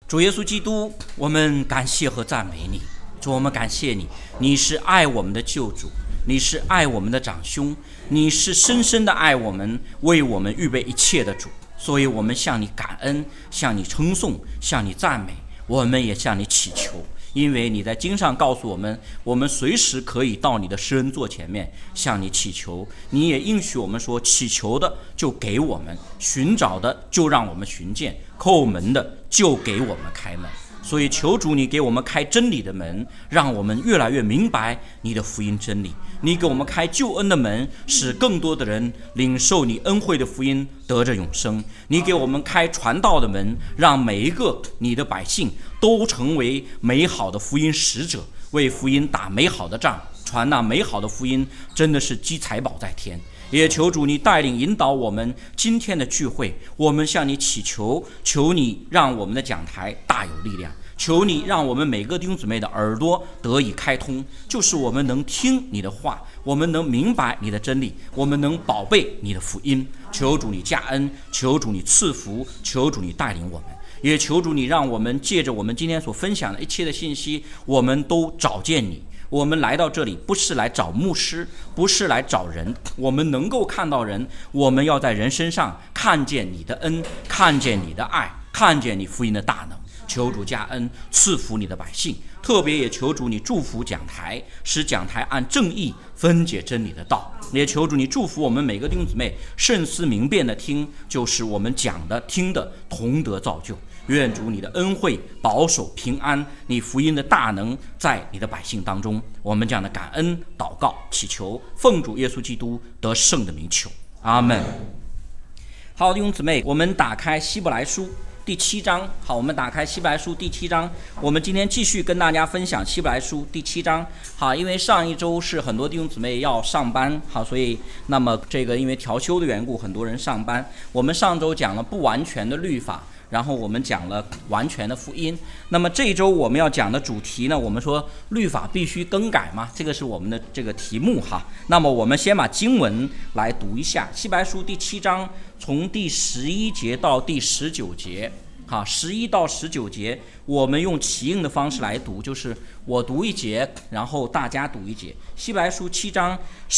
主耶稣基督，我们感谢和赞美你。主，我们感谢你，你是爱我们的救主，你是爱我们的长兄，你是深深的爱我们，为我们预备一切的主。所以我们向你感恩，向你称颂，向你赞美，我们也向你祈求。因为你在经上告诉我们，我们随时可以到你的施恩座前面向你祈求。你也应许我们说，祈求的就给我们，寻找的就让我们寻见，叩门的就给我们开门。所以求主你给我们开真理的门，让我们越来越明白你的福音真理。你给我们开救恩的门，使更多的人领受你恩惠的福音，得着永生。你给我们开传道的门，让每一个你的百姓都成为美好的福音使者，为福音打美好的仗，传那美好的福音，真的是积财宝在天。也求主你带领引导我们今天的聚会，我们向你祈求，求你让我们的讲台大有力量，求你让我们每个弟兄姊妹的耳朵得以开通，就是我们能听你的话，我们能明白你的真理，我们能宝贝你的福音。求主你加恩，求主你赐福，求主你带领我们，也求主你让我们借着我们今天所分享的一切的信息，我们都找见你。我们来到这里不是来找牧师，不是来找人，我们能够看到人，我们要在人身上看见你的恩，看见你的爱，看见你福音的大能。求主加恩，赐福你的百姓，特别也求主你祝福讲台，使讲台按正义分解真理的道。也求主你祝福我们每个弟兄姊妹慎思明辨的听，就是我们讲的听的同得造就。愿主你的恩惠保守平安，你福音的大能在你的百姓当中。我们这样的感恩祷告祈求，奉主耶稣基督得胜的名求，阿们。好，弟兄姊妹，我们打开希伯来书第7章。好，我们打开希伯来书第7章，我们今天继续跟大家分享希伯来书第7章。好，因为上一周是很多弟兄姊妹要上班，好，所以那么这个因为调休的缘故，很多人上班。我们上周讲了不完全的律法，然后我们讲了完全的福音。那么这一周我们要讲的主题呢，我们说律法必须更改嘛，这个是我们的这个题目哈。那么我们先把经文来读一下，希伯来书第7章从第11节到第19节。好，11到19节我们用齐应的方式来读，就是我读一节，然后大家读一节。希伯来书7章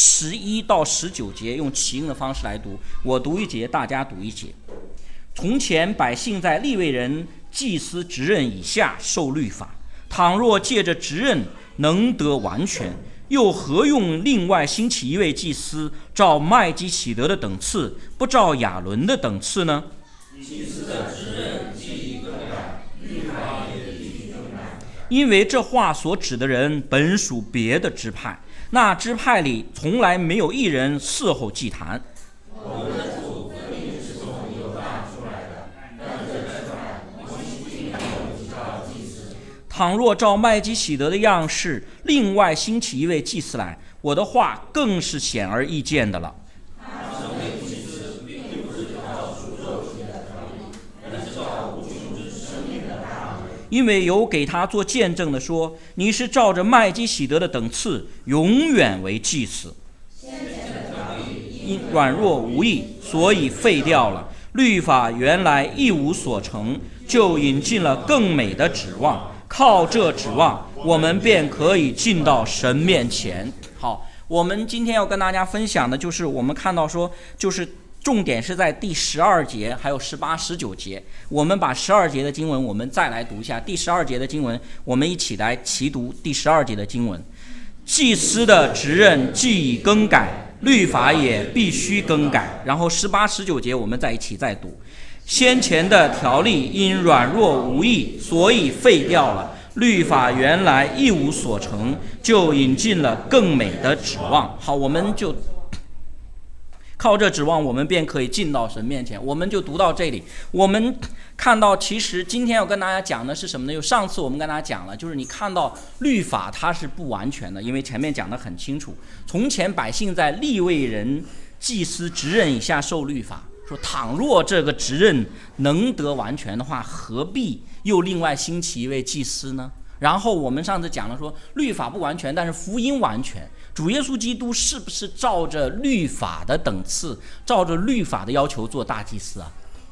11到19节用齐应的方式来读，我读一节，大家读一节。从前百姓在利未人祭司职任以下受律法，倘若借着职任能得完全，又何用另外兴起一位祭司，照麦基洗德的等次，不照亚伦的等次呢？祭司的职任既已更改，律法也必须更改。因为这话所指的人本属别的支派，那支派里从来没有一人伺候祭坛。我们的主分明是从犹大出来的，但这支派摩西并没有指照祭司。倘若照麦基洗德的样式，另外兴起一位祭司来，我的话更是显而易见的了。因为有给他做见证的说，你是照着麦基洗德的等次，永远为祭司。因软弱无益，所以废掉了。律法原来一无所成，就引进了更美的指望。靠这指望，我们便可以进到神面前。好，我们今天要跟大家分享的就是我们看到说，就是重点是在第12节还有18、19节。我们把12节的经文我们再来读一下。第12节的经文我们一起来齐读第12节的经文。祭司的职任既已更改，律法也必须更改。然后18、19节我们在一起再读。先前的条例因软弱无益，所以废掉了。律法原来一无所成，就引进了更美的指望。好，我们就靠这指望，我们便可以进到神面前。我们就读到这里，我们看到其实今天要跟大家讲的是什么呢？就上次我们跟大家讲了，就是你看到律法它是不完全的，因为前面讲得很清楚，从前百姓在利未人祭司职任以下受律法，说倘若这个职任能得完全的话，何必又另外兴起一位祭司呢？然后我们上次讲了说，律法不完全，但是福音完全。主耶稣基督是不是照着律法的等次，照着律法的要求做大祭司啊？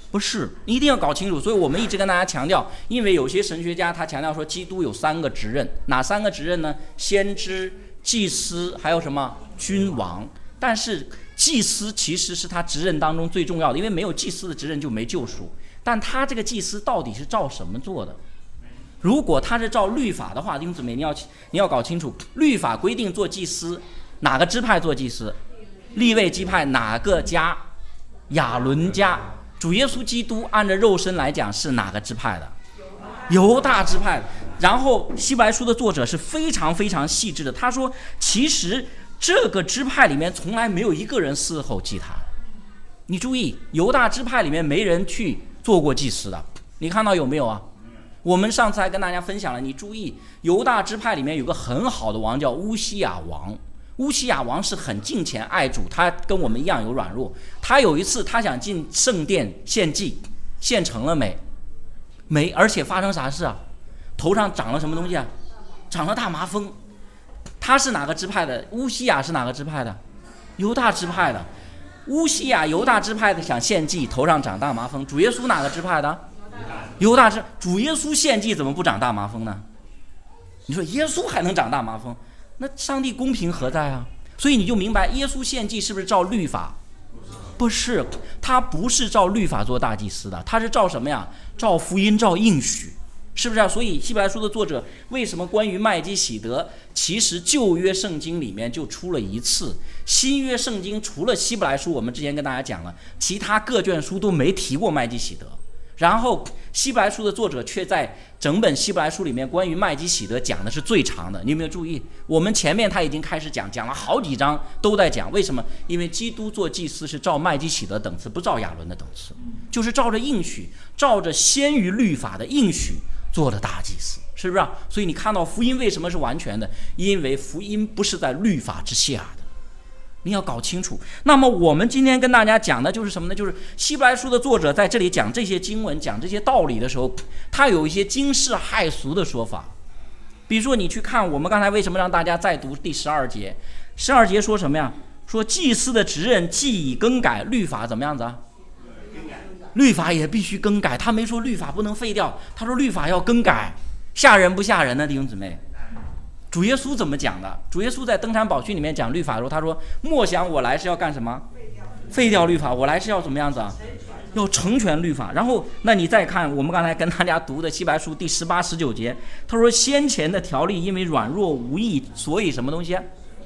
不是，你一定要搞清楚。所以我们一直跟大家强调，因为有些神学家他强调说，基督有3个职任，哪3个职任呢？先知、祭司，还有什么？君王。但是祭司其实是他职任当中最重要的，因为没有祭司的职任就没救赎。但他这个祭司到底是照什么做的？如果他是照律法的话，弟兄姊妹，你要搞清楚，律法规定做祭司，哪个支派做祭司？利未支派哪个家？亚伦家。主耶稣基督按照肉身来讲是哪个支派的？犹大支派。然后希伯来书的作者是非常非常细致的，他说其实这个支派里面从来没有一个人伺候祭坛。你注意，犹大支派里面没人去做过祭司的，你看到有没有啊？我们上次还跟大家分享了，你注意犹大支派里面有个很好的王叫乌西亚王。乌西亚王是很敬虔爱主，他跟我们一样有软弱。他有一次他想进圣殿献祭，献成了没，而且发生啥事啊？头上长了什么东西啊？长了大麻风。他是哪个支派的？乌西亚是哪个支派的？犹大支派的。乌西亚犹大支派的想献祭，头上长大麻风。主耶稣哪个支派的？犹大支。主耶稣献祭怎么不长大麻风呢？你说耶稣还能长大麻风？那上帝公平何在啊？所以你就明白，耶稣献祭是不是照律法？不是，他不是照律法做大祭司的，他是照什么呀？照福音，照应许，是不是啊？所以希伯来书的作者为什么关于麦基洗德，其实旧约圣经里面就出了一次，新约圣经除了希伯来书，我们之前跟大家讲了，其他各卷书都没提过麦基洗德。然后希伯来书的作者却在整本希伯来书里面关于麦基洗德讲的是最长的。你有没有注意？我们前面他已经开始讲了好几章都在讲，为什么？因为基督做祭司是照麦基洗德等次，不照亚伦的等次，就是照着应许，照着先于律法的应许做的大祭司，是不是啊？所以你看到福音为什么是完全的？因为福音不是在律法之下的。你要搞清楚。那么我们今天跟大家讲的就是什么呢？就是希伯来书的作者在这里讲这些经文，讲这些道理的时候，他有一些惊世骇俗的说法。比如说你去看我们刚才为什么让大家再读第12节，12节说什么呀？说祭司的职任既已更改，律法怎么样子啊？律法也必须更改。他没说律法不能废掉，他说律法要更改。吓人不吓人呢，弟兄姊妹？主耶稣怎么讲的？主耶稣在登山宝训里面讲律法的时候，他说莫想我来是要干什么？废掉律法，我来是要怎么样子啊？要成全律法。然后那你再看我们刚才跟大家读的希伯来书第18、19节，他说先前的条例因为软弱无益，所以什么东西？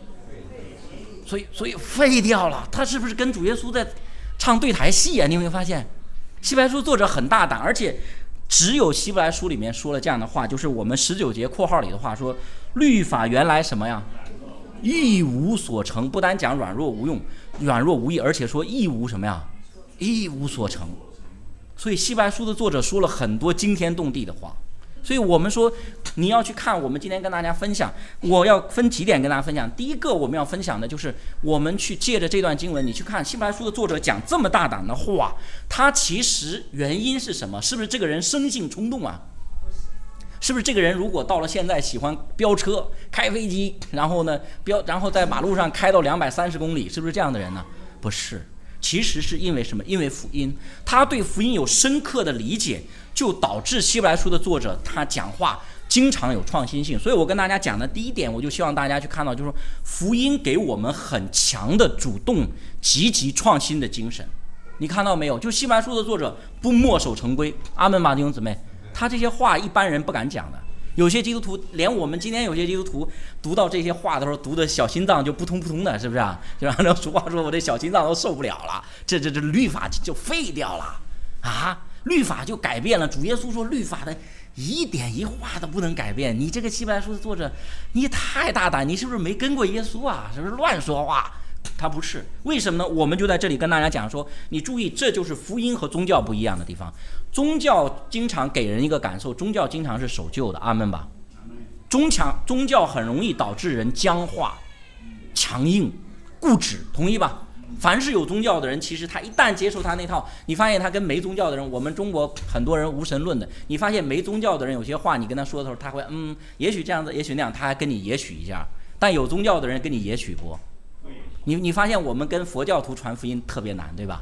所以废掉了。他是不是跟主耶稣在唱对台戏啊？你有没有发现希伯来书作者很大胆，而且只有希伯来书里面说了这样的话，就是我们19节括号里的话，说律法原来什么呀？一无所成。不单讲软弱无用、软弱无益，而且说一无什么呀？一无所成。所以希伯来书的作者说了很多惊天动地的话。所以我们说你要去看我们今天跟大家分享，我要分几点跟大家分享。第一个我们要分享的就是我们去借着这段经文，你去看希伯来书的作者讲这么大胆的话，他其实原因是什么？是不是这个人生性冲动啊？是不是这个人如果到了现在喜欢飙车、开飞机，然后在马路上开到230公里，是不是这样的人呢？不是，其实是因为什么？因为福音，他对福音有深刻的理解，就导致希伯来书的作者他讲话经常有创新性。所以我跟大家讲的第一点，我就希望大家去看到，就是说福音给我们很强的主动、积极创新的精神。你看到没有？就希伯来书的作者不墨守成规，阿们吧，弟兄姊妹。他这些话一般人不敢讲的，有些基督徒，连我们今天有些基督徒读到这些话的时候，读的小心脏就扑通扑通的，是不是啊？就按照俗话说，我这小心脏都受不了了，这律法就废掉了啊，律法就改变了。主耶稣说律法的一点一画都不能改变。你这个希伯来书的作者，你太大胆，你是不是没跟过耶稣啊？是不是乱说话？他不是，为什么呢？我们就在这里跟大家讲说，你注意，这就是福音和宗教不一样的地方。宗教经常给人一个感受，宗教经常是守旧的，阿们吧。宗教很容易导致人僵化、强硬、固执，同意吧？凡是有宗教的人，其实他一旦接受他那套，你发现他跟没宗教的人，我们中国很多人无神论的，你发现没宗教的人有些话你跟他说的时候，他会也许这样子，也许那样，他还跟你也许一下，但有宗教的人跟你也许不。你发现我们跟佛教徒传福音特别难，对吧？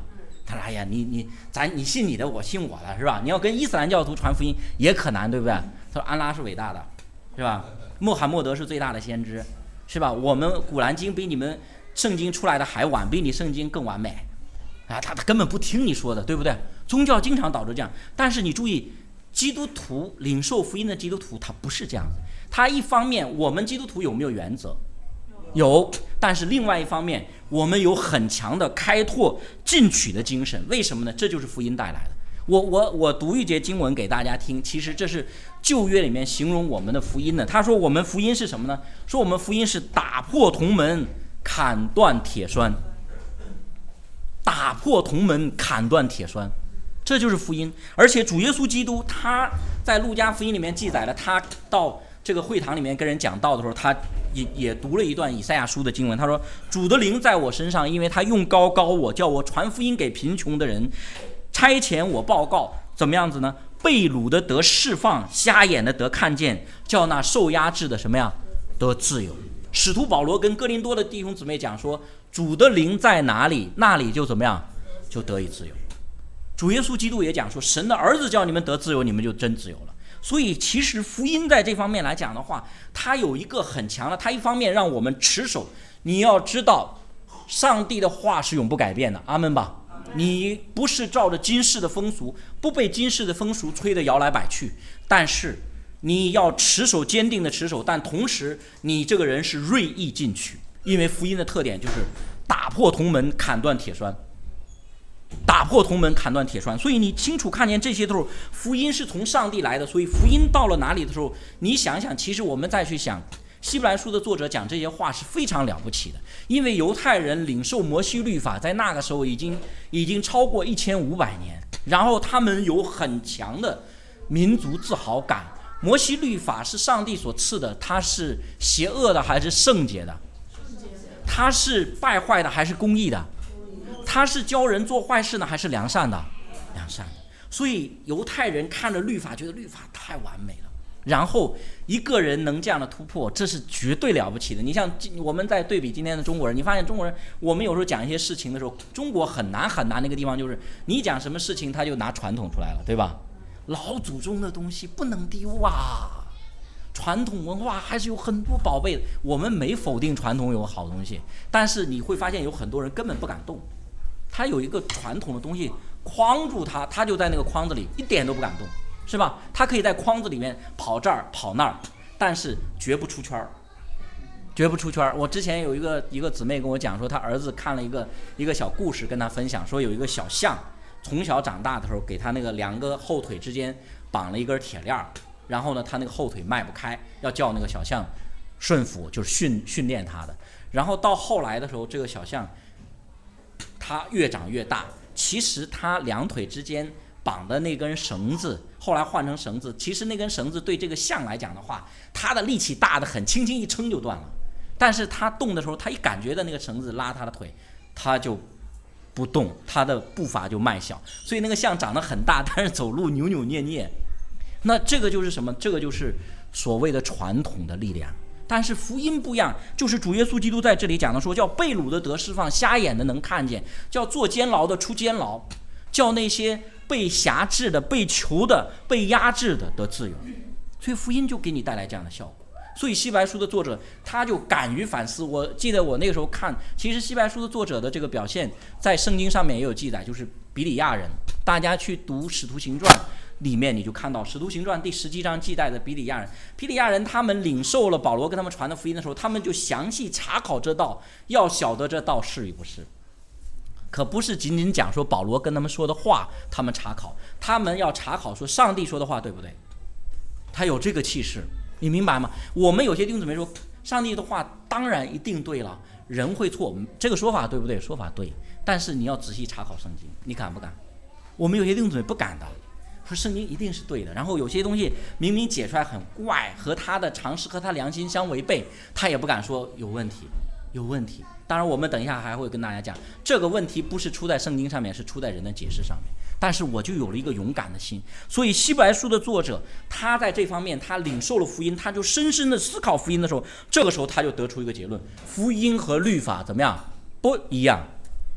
他说：“哎呀，你信你的，我信我的，是吧？你要跟伊斯兰教徒传福音也可难，对不对？”他说：“安拉是伟大的，是吧？穆罕默德是最大的先知，是吧？我们古兰经比你们圣经出来的还晚，比你圣经更完美啊！他根本不听你说的，对不对？宗教经常导致这样，但是你注意，基督徒领受福音的基督徒他不是这样的。他一方面，我们基督徒有没有原则？有，但是另外一方面，我们有很强的开拓进取的精神。为什么呢？这就是福音带来的。我读一节经文给大家听，其实这是旧约里面形容我们的福音的。他说我们福音是什么呢？说我们福音是打破铜门，砍断铁栓。打破铜门，砍断铁栓，这就是福音。而且主耶稣基督他在路加福音里面记载了，他到这个会堂里面跟人讲道的时候，他也读了一段以赛亚书的经文。他说：“主的灵在我身上，因为他用膏膏我，叫我传福音给贫穷的人，差遣我报告怎么样子呢？被掳的得释放，瞎眼的得看见，叫那受压制的什么呀得自由。”使徒保罗跟哥林多的弟兄姊妹讲说，主的灵在哪里，那里就怎么样，就得以自由。主耶稣基督也讲说，神的儿子叫你们得自由，你们就真自由了。所以其实福音在这方面来讲的话，它有一个很强的，它一方面让我们持守，你要知道上帝的话是永不改变的，阿们吧。你不是照着今世的风俗，不被今世的风俗吹得摇来摆去，但是你要持守，坚定的持守，但同时你这个人是锐意进取，因为福音的特点就是打破铜门，砍断铁栓。打破铜门，砍断铁栓。所以你清楚看见这些的时候，福音是从上帝来的。所以福音到了哪里的时候，你想想，其实我们再去想，希伯来书的作者讲这些话是非常了不起的。因为犹太人领受摩西律法在那个时候已经超过1500年，然后他们有很强的民族自豪感。摩西律法是上帝所赐的，它是邪恶的还是圣洁的？它是败坏的还是公义的？他是教人做坏事呢，还是良善的？良善的。所以犹太人看着律法，觉得律法太完美了。然后一个人能这样的突破，这是绝对了不起的。你像我们在对比今天的中国人，你发现中国人，我们有时候讲一些事情的时候，中国很难那个地方就是你讲什么事情，他就拿传统出来了，对吧？老祖宗的东西不能丢啊，传统文化还是有很多宝贝的。我们没否定传统有好东西，但是你会发现有很多人根本不敢动。他有一个传统的东西框住他，他就在那个框子里一点都不敢动，是吧？他可以在框子里面跑这儿跑那儿，但是绝不出圈，绝不出圈。我之前有一个姊妹跟我讲说，她儿子看了一个小故事，跟她分享说，有一个小象从小长大的时候，给他那个2个后腿之间绑了一根铁链，然后呢，他那个后腿迈不开，要叫那个小象顺服，就是训练他的。然后到后来的时候，这个小象它越长越大，其实它2腿之间绑的那根绳子后来换成绳子，其实那根绳子对这个象来讲的话，它的力气大得很，轻轻一撑就断了。但是它动的时候，它一感觉到那个绳子拉它的腿，它就不动，它的步伐就迈小。所以那个象长得很大，但是走路扭扭捏捏。那这个就是什么？这个就是所谓的传统的力量。但是福音不一样，就是主耶稣基督在这里讲的说，叫被掳的得释放，瞎眼的能看见，叫坐监牢的出监牢，叫那些被辖制的、被囚的、被压制的得自由。所以福音就给你带来这样的效果。所以希伯来书的作者他就敢于反思。我记得我那个时候看，其实希伯来书的作者的这个表现在圣经上面也有记载，就是比利亚人。大家去读使徒行传里面，你就看到使徒行传第17章记载的比利亚人他们领受了保罗跟他们传的福音的时候，他们就详细查考这道，要晓得这道是与不是。可不是仅仅讲说保罗跟他们说的话他们查考，他们要查考说上帝说的话对不对，他有这个气势，你明白吗？我们有些弟兄姊妹说上帝的话当然一定对了，人会错，这个说法对不对？说法对，但是你要仔细查考圣经，你敢不敢？我们有些弟兄姊妹不敢的，说圣经一定是对的，然后有些东西明明解出来很怪，和他的常识和他良心相违背，他也不敢说有问题。当然我们等一下还会跟大家讲，这个问题不是出在圣经上面，是出在人的解释上面。但是我就有了一个勇敢的心。所以希伯来书的作者他在这方面他领受了福音，他就深深的思考福音的时候，这个时候他就得出一个结论，福音和律法怎么样？不一样。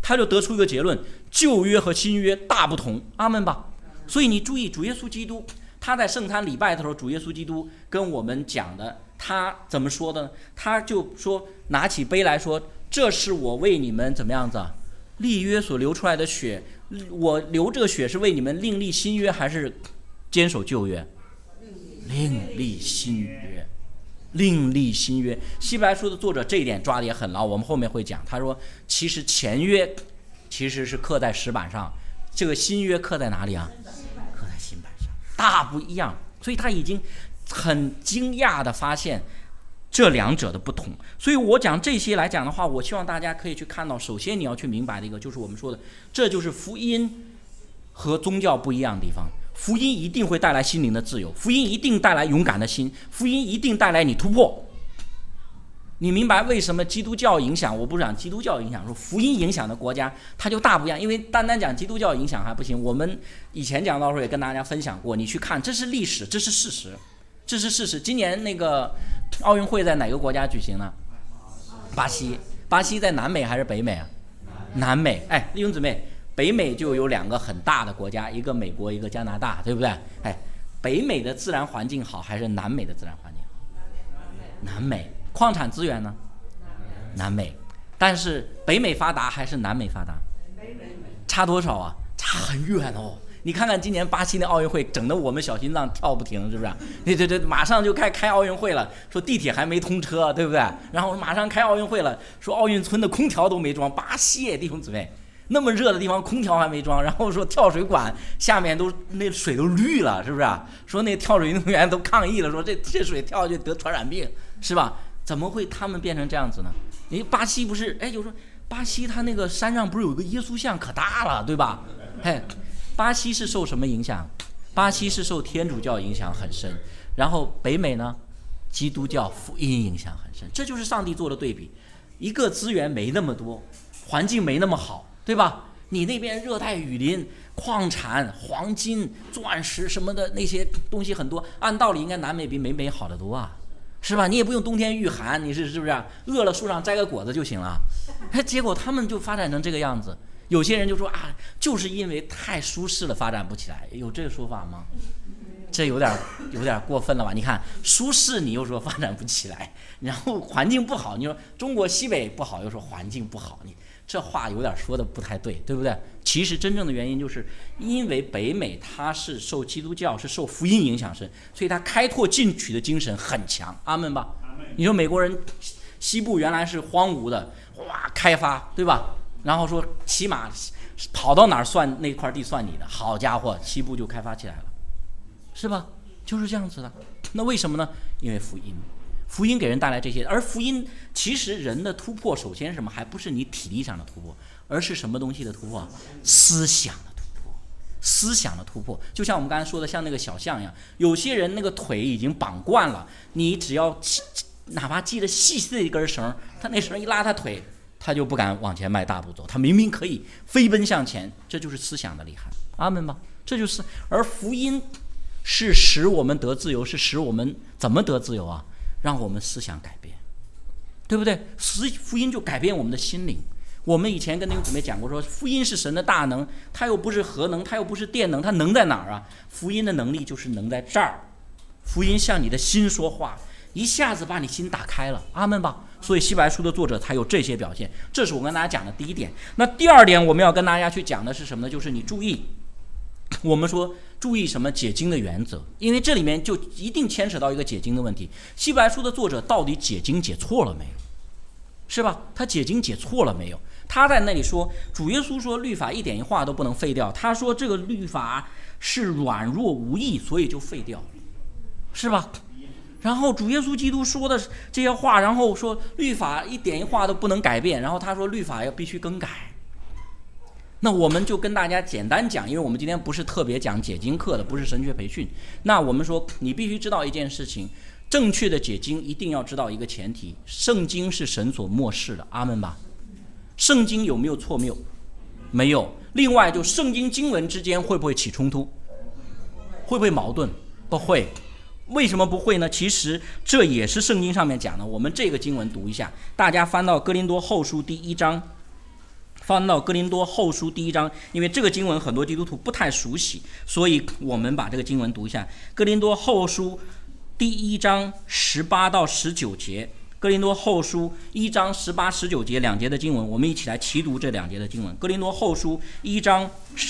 他就得出一个结论：旧约和新约大不同。阿们吧。所以你注意，主耶稣基督他在圣餐礼拜的时候，主耶稣基督跟我们讲的，他怎么说的呢？他就说，拿起杯来说，这是我为你们怎么样子立约所流出来的血，我流这个血是为你们另立新约，还是坚守旧约？另立新约，另立新约。希伯来书的作者这一点抓的也很牢，我们后面会讲。他说，其实前约其实是刻在石板上，这个新约刻在哪里啊？刻在新板上，大不一样。所以他已经很惊讶的发现这两者的不同。所以我讲这些来讲的话，我希望大家可以去看到，首先你要去明白的一个，就是我们说的，这就是福音和宗教不一样的地方。福音一定会带来心灵的自由，福音一定带来勇敢的心，福音一定带来你突破。你明白为什么基督教影响，我不是讲基督教影响，说福音影响的国家它就大不一样。因为单单讲基督教影响还不行，我们以前讲到的时候也跟大家分享过，你去看，这是历史，这是事实，这是事实。今年那个奥运会在哪个国家举行呢？巴西。巴西在南美还是北美啊？南美。哎，弟兄姊妹，北美就有两个很大的国家，一个美国，一个加拿大，对不对？哎，北美的自然环境好还是南美的自然环境好？南美。矿产资源呢？南美。但是北美发达还是南美发达？差多少啊？差很远哦。你看看今年巴西的奥运会，整得我们小心脏跳不停，是不是？对，马上就开奥运会了，说地铁还没通车，对不对？然后马上开奥运会了，说奥运村的空调都没装。巴西，弟兄姊妹，那么热的地方空调还没装，然后说跳水管下面都那水都绿了，是不是？说那跳水运动员都抗议了，说这水跳下去得传染病，是吧？怎么会他们变成这样子呢？你巴西不是，就是说巴西它那个山上不是有一个耶稣像可大了，对吧？巴西是受什么影响？巴西是受天主教影响很深，然后北美呢，基督教福音影响很深。这就是上帝做的对比，一个资源没那么多，环境没那么好，对吧？你那边热带雨林、矿产、黄金、钻石什么的那些东西很多，按道理应该南美比北美好得多啊，是吧？你也不用冬天御寒，你是不是？饿了树上摘个果子就行了。结果他们就发展成这个样子。有些人就说啊，就是因为太舒适了发展不起来，有这个说法吗？这有点过分了吧？你看舒适你又说发展不起来，然后环境不好，你说中国西北不好又说环境不好，你这话有点说的不太对，对不对？其实真正的原因就是因为北美它是受基督教是受福音影响深，所以它开拓进取的精神很强。阿们吧。你说美国人西部原来是荒芜的，哇，开发，对吧？然后说起码跑到哪儿算那块地算你的，好家伙，西部就开发起来了，是吧？就是这样子的。那为什么呢？因为福音给人带来这些，而福音其实人的突破首先是什么？还不是你体力上的突破，而是什么东西的突破？思想的突破。思想的突破，就像我们刚才说的，像那个小象一样，有些人那个腿已经绑惯了，你只要哪怕系着细细的一根绳，他那绳一拉他腿，他就不敢往前迈大步走，他明明可以飞奔向前，这就是思想的厉害。阿们吧。这就是，而福音是使我们得自由，是使我们怎么得自由啊？让我们思想改变，对不对？福音就改变我们的心灵。我们以前跟弟兄姊妹讲过，说福音是神的大能，它又不是核能，它又不是电能，它能在哪儿啊？福音的能力就是能在这儿。福音向你的心说话，一下子把你心打开了。阿们吧。所以希伯来书的作者才有这些表现，这是我跟大家讲的第一点。那第二点我们要跟大家去讲的是什么呢？就是你注意，我们说注意什么？解经的原则，因为这里面就一定牵扯到一个解经的问题。希伯来书的作者到底解经解错了没有？是吧？他解经解错了没有？他在那里说，主耶稣说律法一点一画都不能废掉，他说这个律法是软弱无益，所以就废掉了，是吧？然后主耶稣基督说的这些话，然后说律法一点一画都不能改变，然后他说律法要必须更改。那我们就跟大家简单讲，因为我们今天不是特别讲解经课的，不是神学培训。那我们说你必须知道一件事情，正确的解经一定要知道一个前提，圣经是神所默示的。阿们吧。圣经有没有错谬？没有。另外就圣经经文之间会不会起冲突？会不会矛盾？不会。为什么不会呢？其实这也是圣经上面讲的。我们这个经文读一下，大家翻到哥林多后书第1章， 翻到哥林多后书第1章，因为这个经文很多基督徒不太熟悉，所以我们把这个经文读一下。哥林多后书第1章18到19节，哥林多后书1章18、19节2节的经文，我们一起来齐读这2节的经文。哥林多后书1章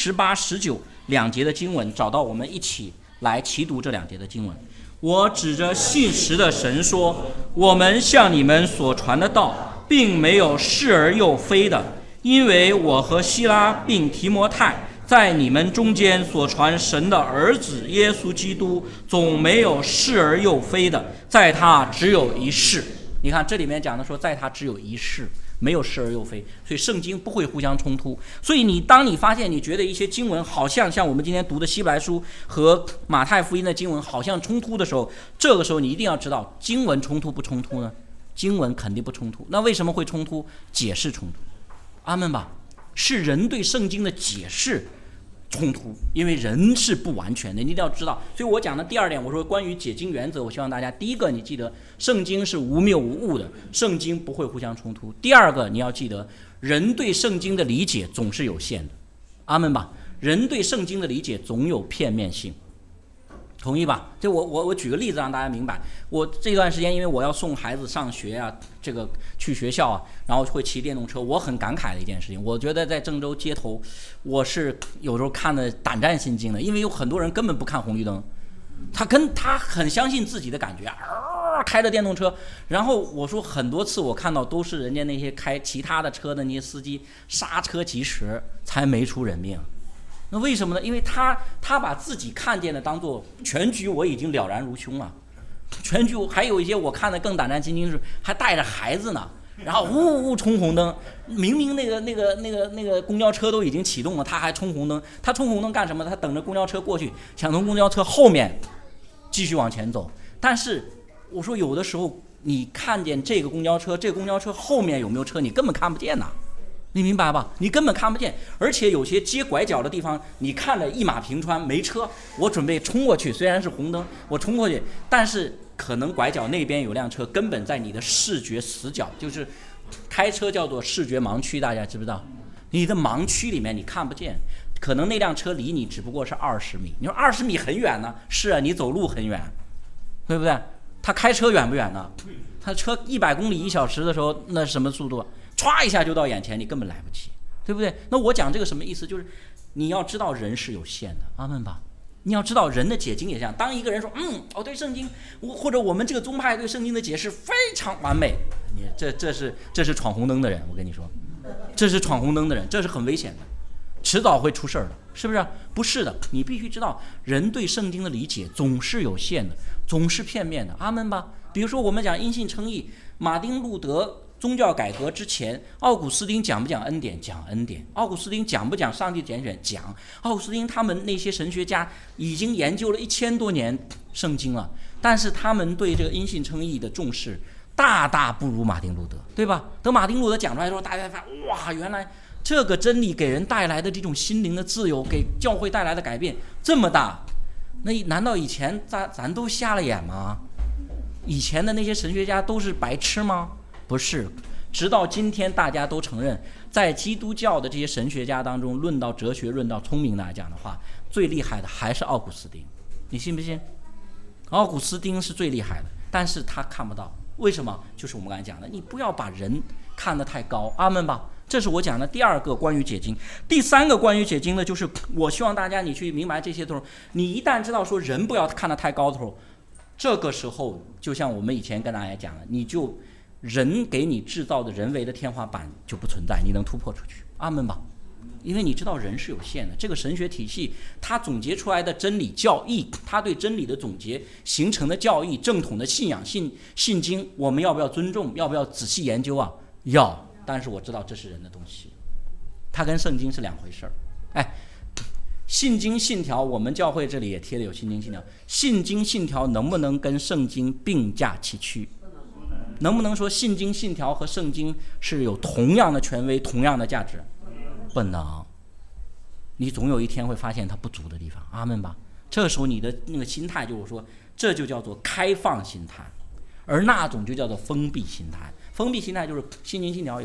18、19 2节的经文，找到我们一起来齐读这2节的经文。我指着信实的神说，我们向你们所传的道，并没有是而又非的，因为我和希拉并提摩太在你们中间所传神的儿子耶稣基督，总没有是而又非的，在他只有一是。你看这里面讲的说，在他只有一是，没有是而又非，所以圣经不会互相冲突。所以当你发现你觉得一些经文好像我们今天读的希伯来书和马太福音的经文好像冲突的时候，这个时候你一定要知道，经文冲突不冲突呢？经文肯定不冲突。那为什么会冲突？解释冲突。阿们吧。是人对圣经的解释冲突，因为人是不完全的，你一定要知道。所以我讲的第2点，我说关于解经原则，我希望大家第一个你记得，圣经是无谬无误的，圣经不会互相冲突。第二个你要记得，人对圣经的理解总是有限的。阿们吧。人对圣经的理解总有片面性，同意吧？就我举个例子让大家明白。我这段时间因为我要送孩子上学啊，这个去学校啊，然后会骑电动车，我很感慨的一件事情。我觉得在郑州街头，我是有时候看的胆战心惊的，因为有很多人根本不看红绿灯，他很相信自己的感觉，开着电动车。然后我说很多次我看到都是人家那些开其他的车的那些司机刹车及时才没出人命。那为什么呢？因为他把自己看见的当做全局我已经了然如胸了，全局还有一些我看的更胆战心惊，是还带着孩子呢，然后呜冲红灯，明明那个公交车都已经启动了，他还冲红灯。他冲红灯干什么？他等着公交车过去，想从公交车后面继续往前走。但是我说有的时候你看见这个公交车后面有没有车，你根本看不见呐。你明白吧？你根本看不见，而且有些接拐角的地方，你看着一马平川没车，我准备冲过去，虽然是红灯，我冲过去，但是可能拐角那边有辆车，根本在你的视觉死角，就是开车叫做视觉盲区，大家知不知道？你的盲区里面你看不见，可能那辆车离你只不过是20米，你说20米很远呢？是啊，你走路很远，对不对？他开车远不远呢？他车100公里1小时的时候，那什么速度啊？歘一下就到眼前，你根本来不及，对不对？那我讲这个什么意思？就是你要知道人是有限的，阿们吧。你要知道人的解经也这样。当一个人说我对圣经，或者我们这个宗派对圣经的解释非常完美，你这是闯红灯的人，我跟你说，这是闯红灯的人，这是很危险的，迟早会出事的，是不是？不是的，你必须知道人对圣经的理解总是有限的，总是片面的，阿们吧。比如说我们讲因信称义，马丁路德宗教改革之前，奥古斯丁讲不讲恩典？讲恩典。奥古斯丁讲不讲上帝拣选？讲。奥古斯丁他们那些神学家已经研究了1000多年圣经了，但是他们对这个因信称义的重视大大不如马丁路德，对吧？等马丁路德讲出来的时候，大家发现哇，原来这个真理给人带来的这种心灵的自由，给教会带来的改变这么大，那难道以前咱都瞎了眼吗？以前的那些神学家都是白痴吗？不是，直到今天大家都承认，在基督教的这些神学家当中，论到哲学论到聪明来讲的话，最厉害的还是奥古斯丁，你信不信？奥古斯丁是最厉害的，但是他看不到，为什么？就是我们刚才讲的，你不要把人看得太高，阿们吧。这是我讲的第2个关于解经。第3个关于解经的，就是我希望大家你去明白这些的时候，你一旦知道说人不要看得太高的时候，这个时候就像我们以前跟大家讲的，你就人给你制造的人为的天花板就不存在，你能突破出去，阿们吧。因为你知道人是有限的，这个神学体系它总结出来的真理教义，它对真理的总结形成的教义，正统的信仰信经，我们要不要尊重？要不要仔细研究啊？要。但是我知道这是人的东西，它跟圣经是2回事。信经信条，我们教会这里也贴的有信经信条，信经信条能不能跟圣经并驾齐驱？能不能说信经信条和圣经是有同样的权威同样的价值？不能。你总有一天会发现它不足的地方，阿们吧。这个时候你的那个心态就是说，这就叫做开放心态，而那种就叫做封闭心态。封闭心态就是信经信条有了，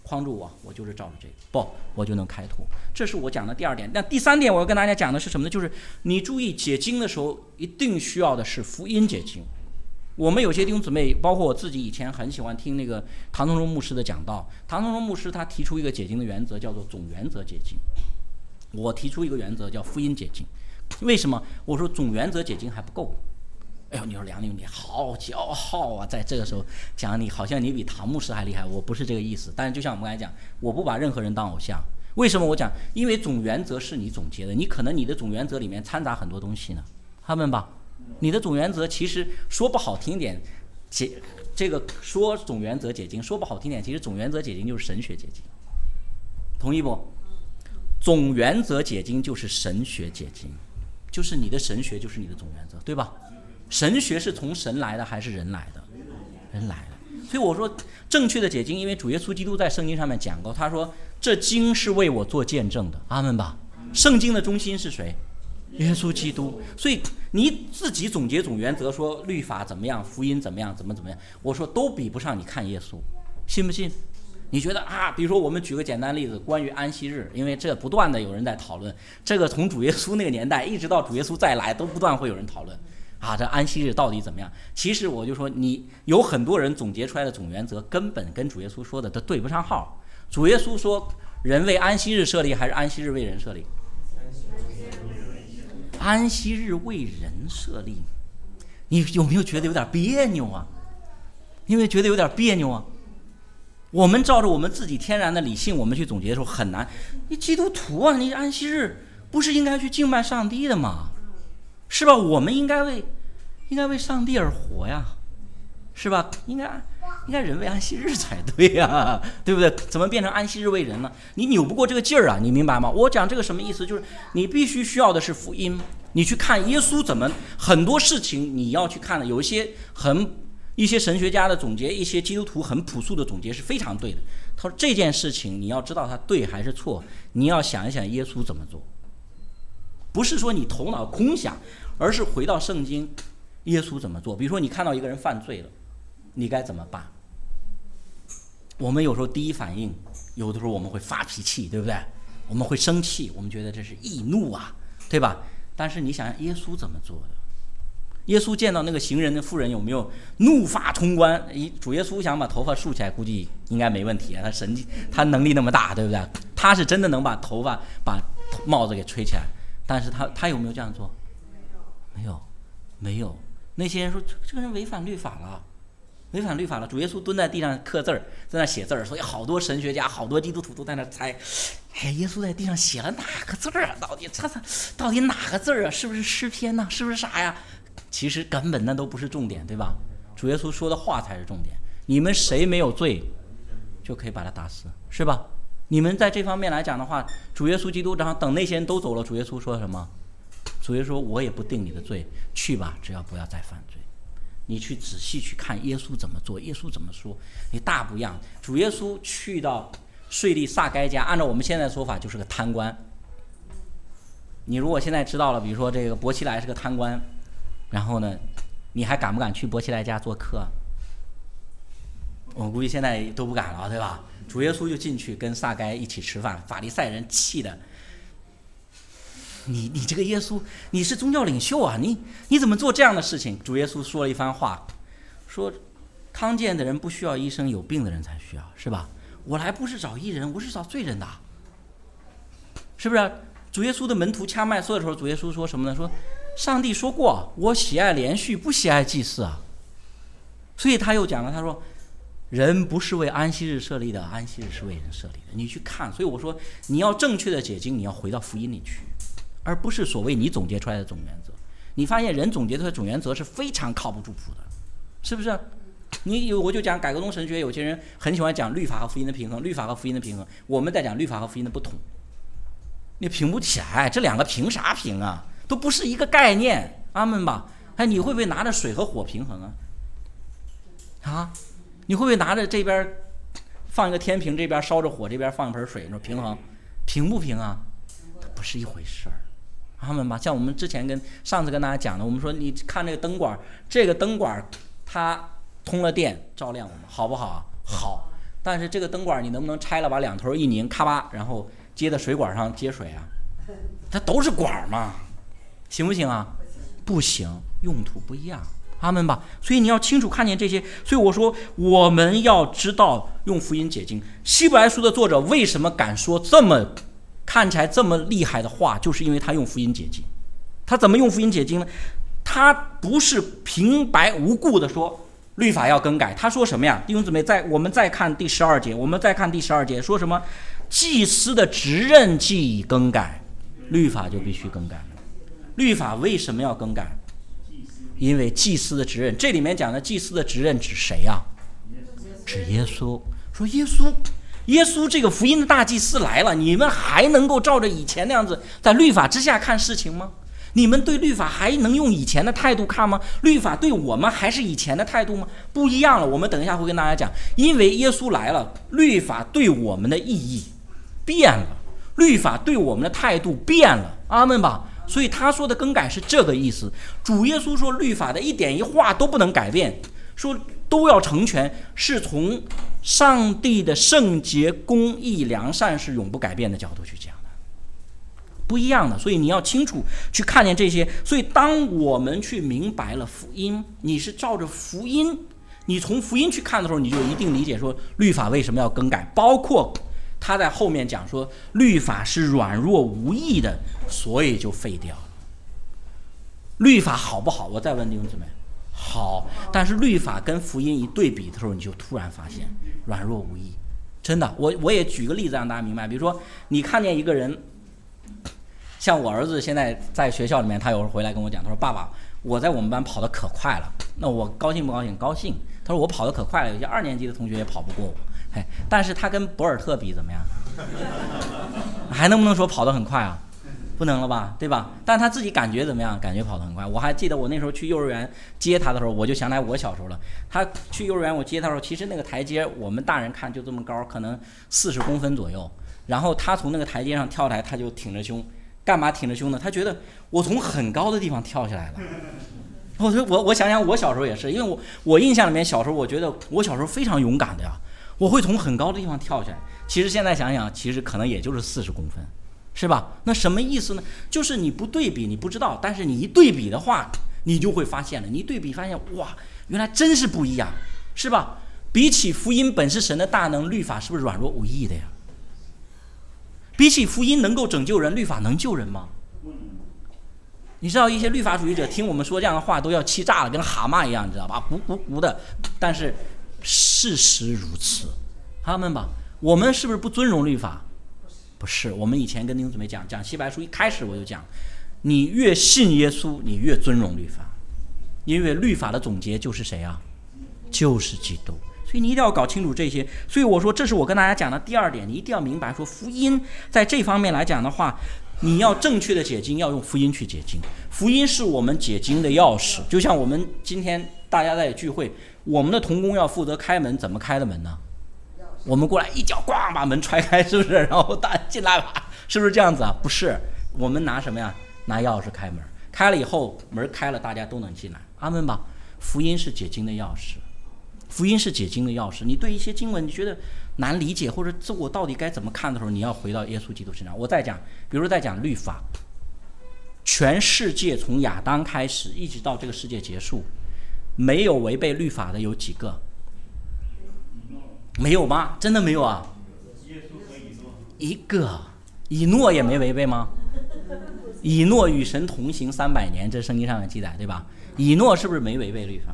框住我，我就是照着这个，不，我就能开拓。这是我讲的第二点。那第三点我要跟大家讲的是什么呢？就是你注意解经的时候一定需要的是福音解经。我们有些弟兄姊妹，包括我自己以前很喜欢听那个唐宗荣牧师的讲道。唐宗荣牧师他提出一个解经的原则，叫做总原则解经。我提出一个原则叫福音解经。为什么我说总原则解经还不够？哎呦，你说梁林你好骄傲啊，在这个时候讲你好像你比唐牧师还厉害，我不是这个意思。但是就像我们刚才讲，我不把任何人当偶像。为什么我讲？因为总原则是你总结的，你可能你的总原则里面掺杂很多东西呢，他们吧，你的总原则其实说不好听点，这个说总原则解经，说不好听点，其实总原则解经就是神学解经，同意不？总原则解经就是神学解经，就是你的神学就是你的总原则，对吧？神学是从神来的还是人来的？人来的。所以我说正确的解经，因为主耶稣基督在圣经上面讲过，他说这经是为我做见证的，阿们吧。圣经的中心是谁？耶稣基督。所以你自己总结总原则，说律法怎么样，福音怎么样，怎么样，我说都比不上你看耶稣，信不信？你觉得啊，比如说我们举个简单例子，关于安息日，因为这不断的有人在讨论，这个从主耶稣那个年代一直到主耶稣再来，都不断会有人讨论啊，这安息日到底怎么样？其实我就说，你有很多人总结出来的总原则，根本跟主耶稣说的都对不上号。主耶稣说，人为安息日设立，还是安息日为人设立？安息日为人设立，你有没有觉得有点别扭啊？有没有觉得有点别扭啊？我们照着我们自己天然的理性，我们去总结的时候很难。你基督徒啊，你安息日不是应该去敬拜上帝的吗？是吧？我们应该为上帝而活呀，是吧？应该人为安息日才对呀，对不对？怎么变成安息日为人呢？你扭不过这个劲儿啊，你明白吗？我讲这个什么意思？就是你必须需要的是福音，你去看耶稣怎么很多事情你要去看的，有一些神学家的总结，一些基督徒很朴素的总结是非常对的。他说这件事情你要知道它对还是错，你要想一想耶稣怎么做，不是说你头脑空想，而是回到圣经，耶稣怎么做。比如说你看到一个人犯罪了，你该怎么办？我们有时候第一反应，有的时候我们会发脾气，对不对？我们会生气，我们觉得这是易怒啊，对吧？但是你想想耶稣怎么做的？耶稣见到那个行人的妇人有没有怒发冲冠？主耶稣想把头发竖起来，估计应该没问题啊，他能力那么大，对不对？他是真的能把帽子给吹起来，但是他有没有这样做？没有。那些人说这个人违反律法了。主耶稣蹲在地上刻字儿，在那写字儿，所以好多神学家、好多基督徒都在那猜，哎，耶稣在地上写了哪个字儿啊？到底哪个字儿啊？是不是诗篇呢？是不是啥呀？其实根本那都不是重点，对吧？主耶稣说的话才是重点。你们谁没有罪，就可以把他打死，是吧？你们在这方面来讲的话，主耶稣基督，然后等那些人都走了，主耶稣说什么？主耶稣说：“我也不定你的罪，去吧，只要不要再犯罪。”你去仔细去看耶稣怎么做，耶稣怎么说，你大不一样。主耶稣去到税吏撒该家，按照我们现在的说法就是个贪官。你如果现在知道了，比如说这个伯希莱是个贪官，然后呢，你还敢不敢去伯希莱家做客？我估计现在都不敢了，对吧？主耶稣就进去跟撒该一起吃饭，法利赛人气的。你这个耶稣，你是宗教领袖啊，你怎么做这样的事情？主耶稣说了一番话，说康健的人不需要医生，有病的人才需要，是吧？我来不是找义人，我是找罪人的，是不是？主耶稣的门徒掐麦瑟的时候，主耶稣说什么呢？说上帝说过，我喜爱连续，不喜爱祭祀啊。所以他又讲了，他说人不是为安息日设立的，安息日是为人设立的。你去看，所以我说你要正确的解经，你要回到福音里去，而不是所谓你总结出来的总原则。你发现人总结出来的总原则是非常靠不住谱的，是不是？我就讲改革宗神学，有些人很喜欢讲律法和福音的平衡，律法和福音的平衡，我们在讲律法和福音的不同。你平不起来，这两个平啥平啊？都不是一个概念，阿们吧？哎，你会不会拿着水和火平衡啊？啊，你会不会拿着这边放一个天平，这边烧着火，这边放一盆水，你说平衡，平不平啊？它不是一回事儿，阿们吧？像我们之前上次跟大家讲的，我们说你看这个灯管它通了电照亮我们，好不好啊？好。 但是这个灯管你能不能拆了，把两头一拧，咔吧，然后接在水管上接水啊？它都是管嘛，行不行啊？不行，用途不一样。阿们吧。所以你要清楚看见这些。所以我说我们要知道用福音解经。希伯来书的作者为什么敢说这么看起来这么厉害的话，就是因为他用福音解经。他怎么用福音解经呢？他不是平白无故的说律法要更改，他说什么呀？弟兄姊妹，我们再看第12节，说什么？祭司的职任既已更改，律法就必须更改。律法为什么要更改？因为祭司的职任，这里面讲的祭司的职任指谁啊？指耶稣。说耶稣这个福音的大祭司来了，你们还能够照着以前那样子在律法之下看事情吗？你们对律法还能用以前的态度看吗？律法对我们还是以前的态度吗？不一样了。我们等一下会跟大家讲，因为耶稣来了，律法对我们的意义变了，律法对我们的态度变了。阿们吧。所以他说的更改是这个意思。主耶稣说律法的一点一画都不能改变，说都要成全，是从上帝的圣洁、公义、良善是永不改变的角度去讲的，不一样的。所以你要清楚去看见这些。所以当我们去明白了福音，你是照着福音，你从福音去看的时候，你就一定理解说律法为什么要更改，包括他在后面讲说律法是软弱无益的，所以就废掉了。律法好不好？我再问弟兄姊妹，好。但是律法跟福音一对比的时候，你就突然发现软弱无益。真的，我也举个例子让大家明白。比如说你看见一个人，像我儿子现在在学校里面，他有时候回来跟我讲，他说爸爸，我在我们班跑得可快了。那我高兴不高兴？高兴。他说我跑得可快了，有些2年级的同学也跑不过我。但是他跟博尔特比怎么样？还能不能说跑得很快啊？不能了吧，对吧？但他自己感觉怎么样？感觉跑得很快。我还记得我那时候去幼儿园接他的时候，我就想来我小时候了。他去幼儿园我接他的时候，其实那个台阶我们大人看就这么高，可能40公分左右。然后他从那个台阶上跳台，他就挺着胸。干嘛挺着胸呢？他觉得我从很高的地方跳下来了。我想想我小时候也是，因为我印象里面小时候我觉得我小时候非常勇敢的呀。我会从很高的地方跳下来，其实现在想想，其实可能也就是40公分，是吧？那什么意思呢？就是你不对比你不知道，但是你一对比的话，你就会发现了。你一对比发现，哇，原来真是不一样，是吧？比起福音本是神的大能，律法是不是软弱无益的呀？比起福音能够拯救人，律法能救人吗？你知道一些律法主义者听我们说这样的话都要气炸了，跟蛤蟆一样，你知道吧？咕咕咕的，但是事实如此。他们吧，我们是不是不尊荣律法？不是。我们以前跟弟兄姊妹讲希伯来书一开始我就讲，你越信耶稣，你越尊荣律法，因为律法的总结就是谁啊？就是基督。所以你一定要搞清楚这些。所以我说这是我跟大家讲的第2点，你一定要明白说福音在这方面来讲的话，你要正确的解经，要用福音去解经。福音是我们解经的钥匙。就像我们今天大家在聚会，我们的同工要负责开门，怎么开的门呢？我们过来一脚咣把门踹开，是不是？然后大家进来吧，是不是这样子啊？不是，我们拿什么呀？拿钥匙开门，开了以后门开了，大家都能进来。阿们吧。福音是解经的钥匙，福音是解经的钥匙。你对一些经文你觉得难理解，或者这我到底该怎么看的时候，你要回到耶稣基督身上。我再讲，比如说在讲律法，全世界从亚当开始一直到这个世界结束，没有违背律法的有几个？没有吗？真的没有啊？一个。以诺也没违背吗？以诺与神同行300年，这圣经上面记载，对吧？以诺是不是没违背律法？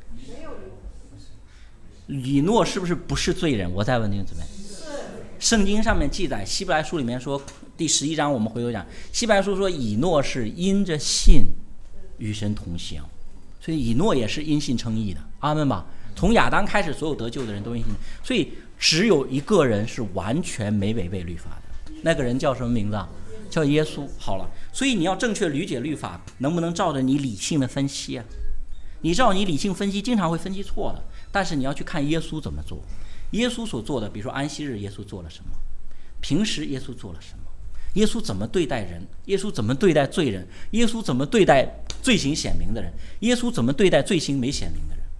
以诺是不是不是罪人？我再问你怎么样？圣经上面记载，希伯来书里面说，第11章我们回头讲，希伯来书说以诺是因着信与神同行，所以以诺也是因信称义的。阿们吧。从亚当开始，所有得救的人都因信，所以只有一个人是完全没违背律法的，那个人叫什么名字啊？叫耶稣。好了，所以你要正确理解律法，能不能照着你理性的分析啊？你照你理性分析，经常会分析错的。但是你要去看耶稣怎么做，耶稣所做的，比如说安息日，耶稣做了什么？平时耶稣做了什么？耶稣怎么对待人？耶稣怎么对待罪人？耶稣怎么对待罪行显明的人？耶稣怎么对待罪行没显明的人？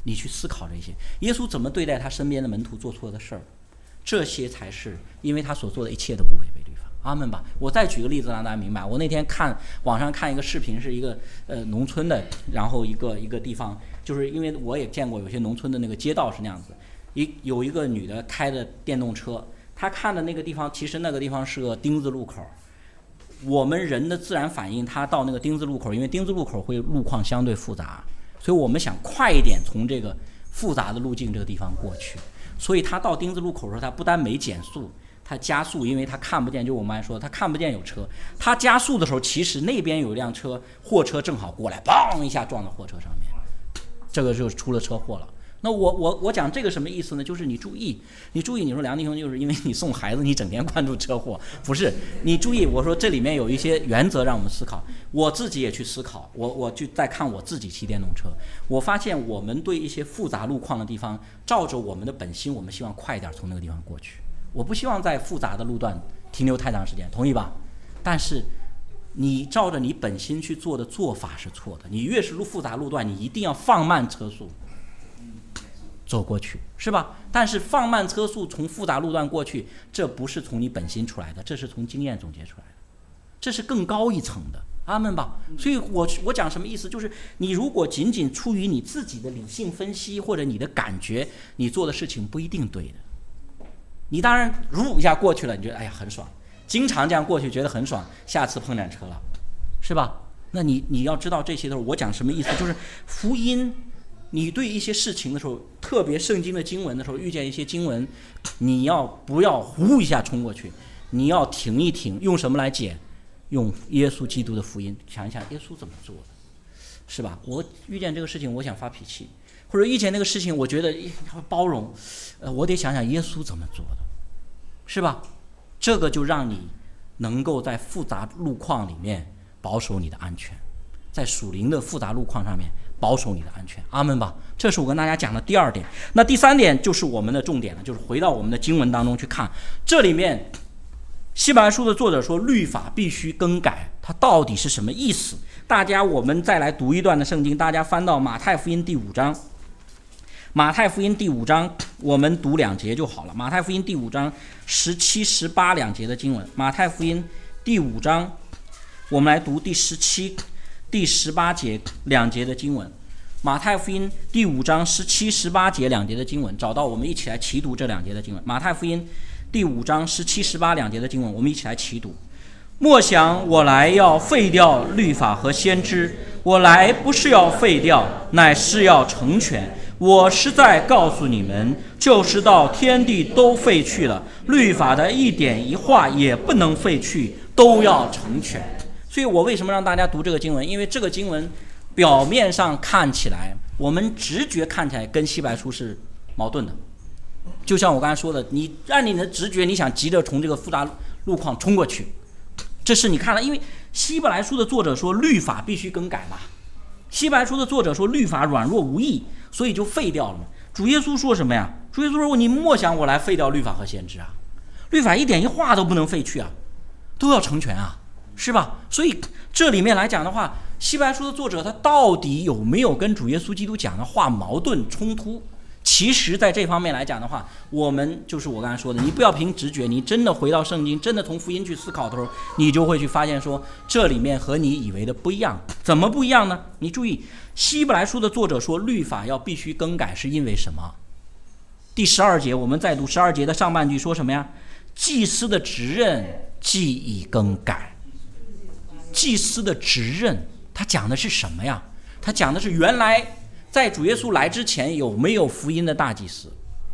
你去思考这些，耶稣怎么对待他身边的门徒做错的事儿，这些才是因为他所做的一切都不违背律法。阿们吧。我再举个例子让大家明白。我那天网上看一个视频，是一个农村的，然后一个地方，就是因为我也见过有些农村的那个街道是那样子，有一个女的开着电动车，她看的那个地方，其实那个地方是个丁字路口。我们人的自然反应，她到那个丁字路口，因为丁字路口会路况相对复杂，所以我们想快一点从这个复杂的路径这个地方过去，所以她到丁字路口的时候，她不但没减速，他加速，因为他看不见，就我们刚才说的，他看不见有车。他加速的时候，其实那边有一辆货车正好过来，砰一下撞到货车上面，这个就出了车祸了。那我讲这个什么意思呢？就是你注意，你说梁弟兄就是因为你送孩子，你整天关注车祸，不是？你注意，我说这里面有一些原则让我们思考，我自己也去思考，我就在看我自己骑电动车，我发现我们对一些复杂路况的地方，照着我们的本心，我们希望快一点从那个地方过去。我不希望在复杂的路段停留太长时间，同意吧？但是你照着你本心去做的做法是错的。你越是复杂路段，你一定要放慢车速走过去，是吧？但是放慢车速从复杂路段过去，这不是从你本心出来的，这是从经验总结出来的，这是更高一层的。阿们吧。所以我讲什么意思，就是你如果仅仅出于你自己的理性分析或者你的感觉，你做的事情不一定对的。你当然一下过去了，你觉得哎呀很爽，经常这样过去觉得很爽，下次碰见车了，是吧？那你要知道这些都是我讲什么意思，就是福音，你对一些事情的时候，特别圣经的经文的时候，遇见一些经文，你要不要呼一下冲过去，你要停一停，用什么来解？用耶稣基督的福音，想一想耶稣怎么做的，是吧？我遇见这个事情，我想发脾气。或者遇见那个事情，我觉得他包容，我得想想耶稣怎么做的，是吧？这个就让你能够在复杂路况里面保守你的安全，在属灵的复杂路况上面保守你的安全。阿们吧。这是我跟大家讲的第二点。那第三点就是我们的重点了，就是回到我们的经文当中去看，这里面希伯来书的作者说律法必须更改，它到底是什么意思？大家我们再来读一段的圣经，大家翻到马太福音第5章。马太福音第5章，我们读2节就好了。马太福音第5章17、18 2节的经文。马太福音第5章，我们来读第17、第18节2节的经文。马太福音第5章17、18节2节的经文，找到我们一起来齐读这2节的经文。马太福音第5章17、18 2节的经文，我们一起来齐读。莫想我来要废掉律法和先知，我来不是要废掉，乃是要成全。我实在告诉你们，就是到天地都废去了，律法的一点一画也不能废去，都要成全。所以我为什么让大家读这个经文？因为这个经文表面上看起来，我们直觉看起来跟希伯来书是矛盾的。就像我刚才说的，你按你的直觉，你想急着从这个复杂路况冲过去，这是你看了，因为希伯来书的作者说律法必须更改嘛。希伯来书的作者说律法软弱无益，所以就废掉了嘛。主耶稣说什么呀？主耶稣说你莫想我来废掉律法和先知啊，律法一点一画都不能废去啊，都要成全啊，是吧？所以这里面来讲的话，希伯来书的作者他到底有没有跟主耶稣基督讲的话矛盾冲突？其实在这方面来讲的话，我们就是我刚才说的，你不要凭直觉，你真的回到圣经，真的从福音去思考的时候，你就会去发现说这里面和你以为的不一样。怎么不一样呢？你注意，希伯来书的作者说律法要必须更改，是因为什么？第12节，我们再读12节的上半句说什么呀？祭司的职任既已更改。祭司的职任他讲的是什么呀？他讲的是原来在主耶稣来之前有没有福音的大祭司？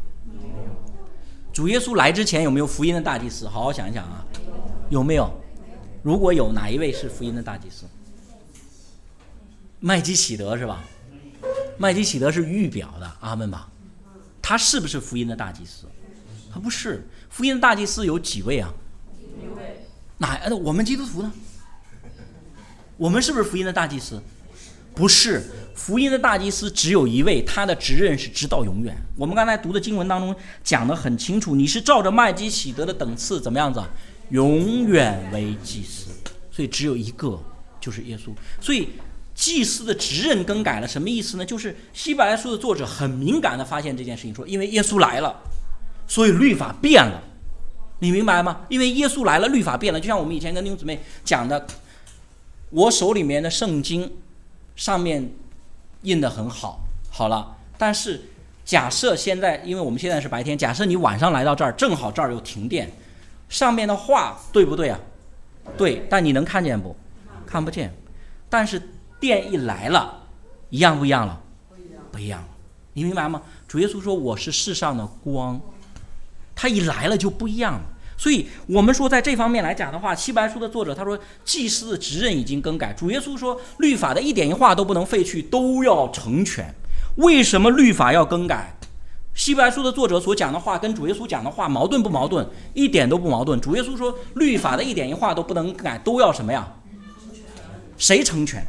主耶稣来之前有没有福音的大祭司？好好想一想啊，有没有？如果有，哪一位是福音的大祭司？麦基洗德是吧？麦基洗德是预表的，阿们吧。他是不是福音的大祭司？他不是。福音的大祭司有几位啊？我们基督徒呢？我们是不是福音的大祭司？不是，福音的大祭司只有一位，他的职任是直到永远。我们刚才读的经文当中讲得很清楚，你是照着麦基洗德的等次怎么样子，永远为祭司。所以只有一个，就是耶稣。所以祭司的职任更改了，什么意思呢？就是希伯来书的作者很敏感地发现这件事情，说因为耶稣来了，所以律法变了。你明白吗？因为耶稣来了，律法变了。就像我们以前跟弟兄姊妹讲的，我手里面的圣经上面印得很好了，但是假设现在，因为我们现在是白天，假设你晚上来到这儿，正好这儿有停电，上面的话对不对啊？对，但你能看见不？看不见。但是电一来了，一样不一样了？不一样了。你明白吗？主耶稣说我是世上的光，他一来了就不一样了。所以我们说在这方面来讲的话，希伯来书的作者他说祭司的职任已经更改，主耶稣说律法的一点一画都不能废去，都要成全。为什么律法要更改？希伯来书的作者所讲的话跟主耶稣讲的话矛盾不矛盾？一点都不矛盾。主耶稣说律法的一点一画都不能改，都要什么呀？谁成全？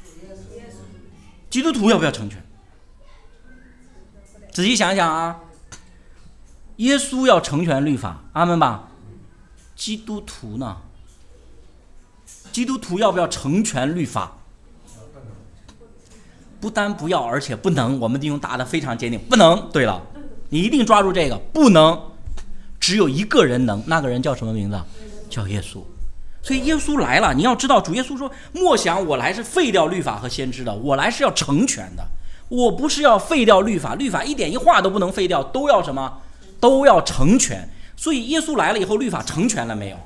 基督徒要不要成全？仔细想想啊，耶稣要成全律法，阿们吧。基督徒呢？基督徒要不要成全律法？不单不要，而且不能。我们弟兄答得非常坚定，不能。对了，你一定抓住这个，不能。只有一个人能，那个人叫什么名字？叫耶稣。所以耶稣来了，你要知道，主耶稣说：“莫想我来是废掉律法和先知的，我来是要成全的。我不是要废掉律法，律法一点一画都不能废掉，都要什么？都要成全。所以耶稣来了以后，律法成全了没有？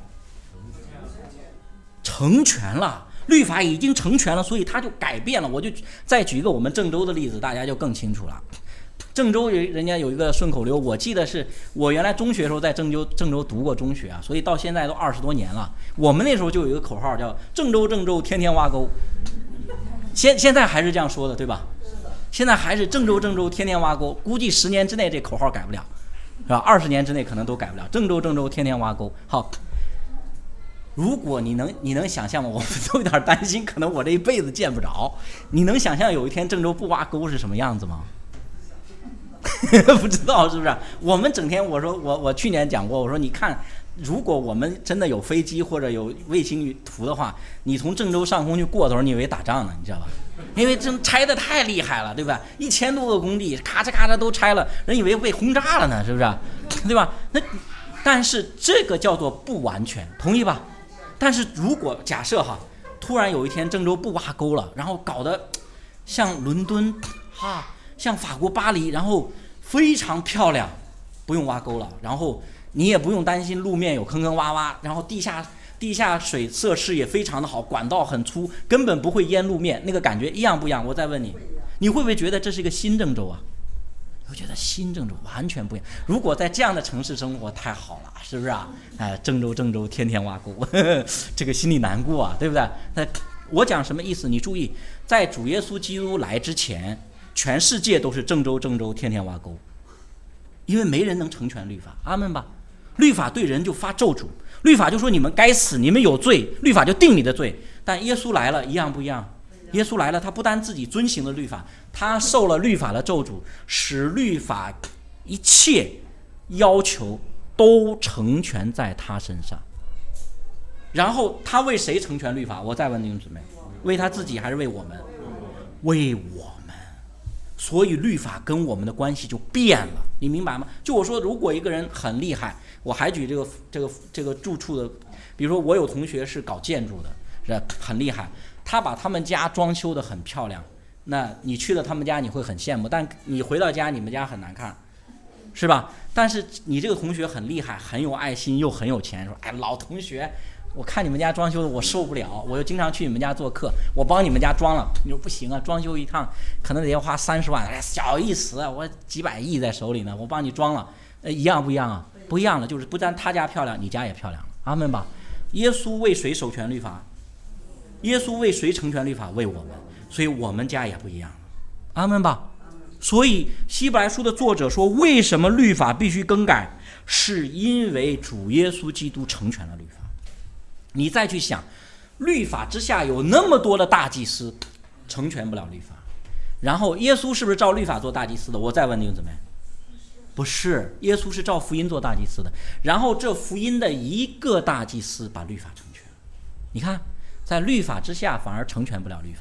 成全了。”律法已经成全了，所以他就改变了。我就再举一个我们郑州的例子，大家就更清楚了。郑州人家有一个顺口溜，我记得是我原来中学的时候在郑州读过中学啊，所以到现在都20多年了。我们那时候就有一个口号叫郑州天天挖沟，现在还是这样说的，对吧？现在还是郑州天天挖沟，估计10年之内这口号改不了，是吧？20年之内可能都改不了。郑州天天挖沟，好。如果你能想象吗？我们都有点担心，可能我这一辈子见不着。你能想象有一天郑州不挖沟是什么样子吗？不知道是不是？我们整天我去年讲过，我说你看，如果我们真的有飞机或者有卫星图的话，你从郑州上空去过的时候，你以为打仗呢，你知道吧？因为这拆的太厉害了，对吧？1000多个工地，咔嚓咔嚓都拆了，人以为被轰炸了呢，是不是？对吧？但是这个叫做不完全，同意吧？但是如果假设突然有一天郑州不挖沟了，然后搞得像伦敦像法国巴黎，然后非常漂亮，不用挖沟了，然后你也不用担心路面有坑坑洼洼，然后地下水设施也非常的好，管道很粗，根本不会淹路面，那个感觉一样不一样？我再问你，你会不会觉得这是一个新郑州啊？我觉得新郑州完全不一样。如果在这样的城市生活太好了，是不是啊？郑州天天挖沟，这个心里难过啊，对不对？我讲什么意思？你注意，在主耶稣基督来之前，全世界都是郑州天天挖沟，因为没人能成全律法，阿们吧。律法对人就发咒诅，律法就说你们该死，你们有罪，律法就定你的罪。但耶稣来了，一样不一样？耶稣来了，他不单自己遵行了律法，他受了律法的咒诅，使律法一切要求都成全在他身上。然后他为谁成全律法？我再问弟兄姊妹，为他自己还是为我们？为我们。所以律法跟我们的关系就变了，你明白吗？就我说，如果一个人很厉害，我还举这个住处的，比如说我有同学是搞建筑的，是很厉害，他把他们家装修得很漂亮，那你去了他们家你会很羡慕，但你回到家你们家很难看，是吧？但是你这个同学很厉害，很有爱心又很有钱，说老同学，我看你们家装修的我受不了，我又经常去你们家做客，我帮你们家装了。你说不行啊，装修一趟可能得要花30万，小意思啊，我几百亿在手里呢，我帮你装了，一样不一样啊？不一样了，就是不但他家漂亮，你家也漂亮了，阿们吧。耶稣为谁守全律法？耶稣为谁成全律法？为我们，所以我们家也不一样了，阿们吧。所以希伯来书的作者说，为什么律法必须更改？是因为主耶稣基督成全了律法。你再去想，律法之下有那么多的大祭司，成全不了律法。然后耶稣是不是照律法做大祭司的？我再问你们怎么样？不是，耶稣是照福音做大祭司的。然后这福音的一个大祭司把律法成全。你看，在律法之下反而成全不了律法，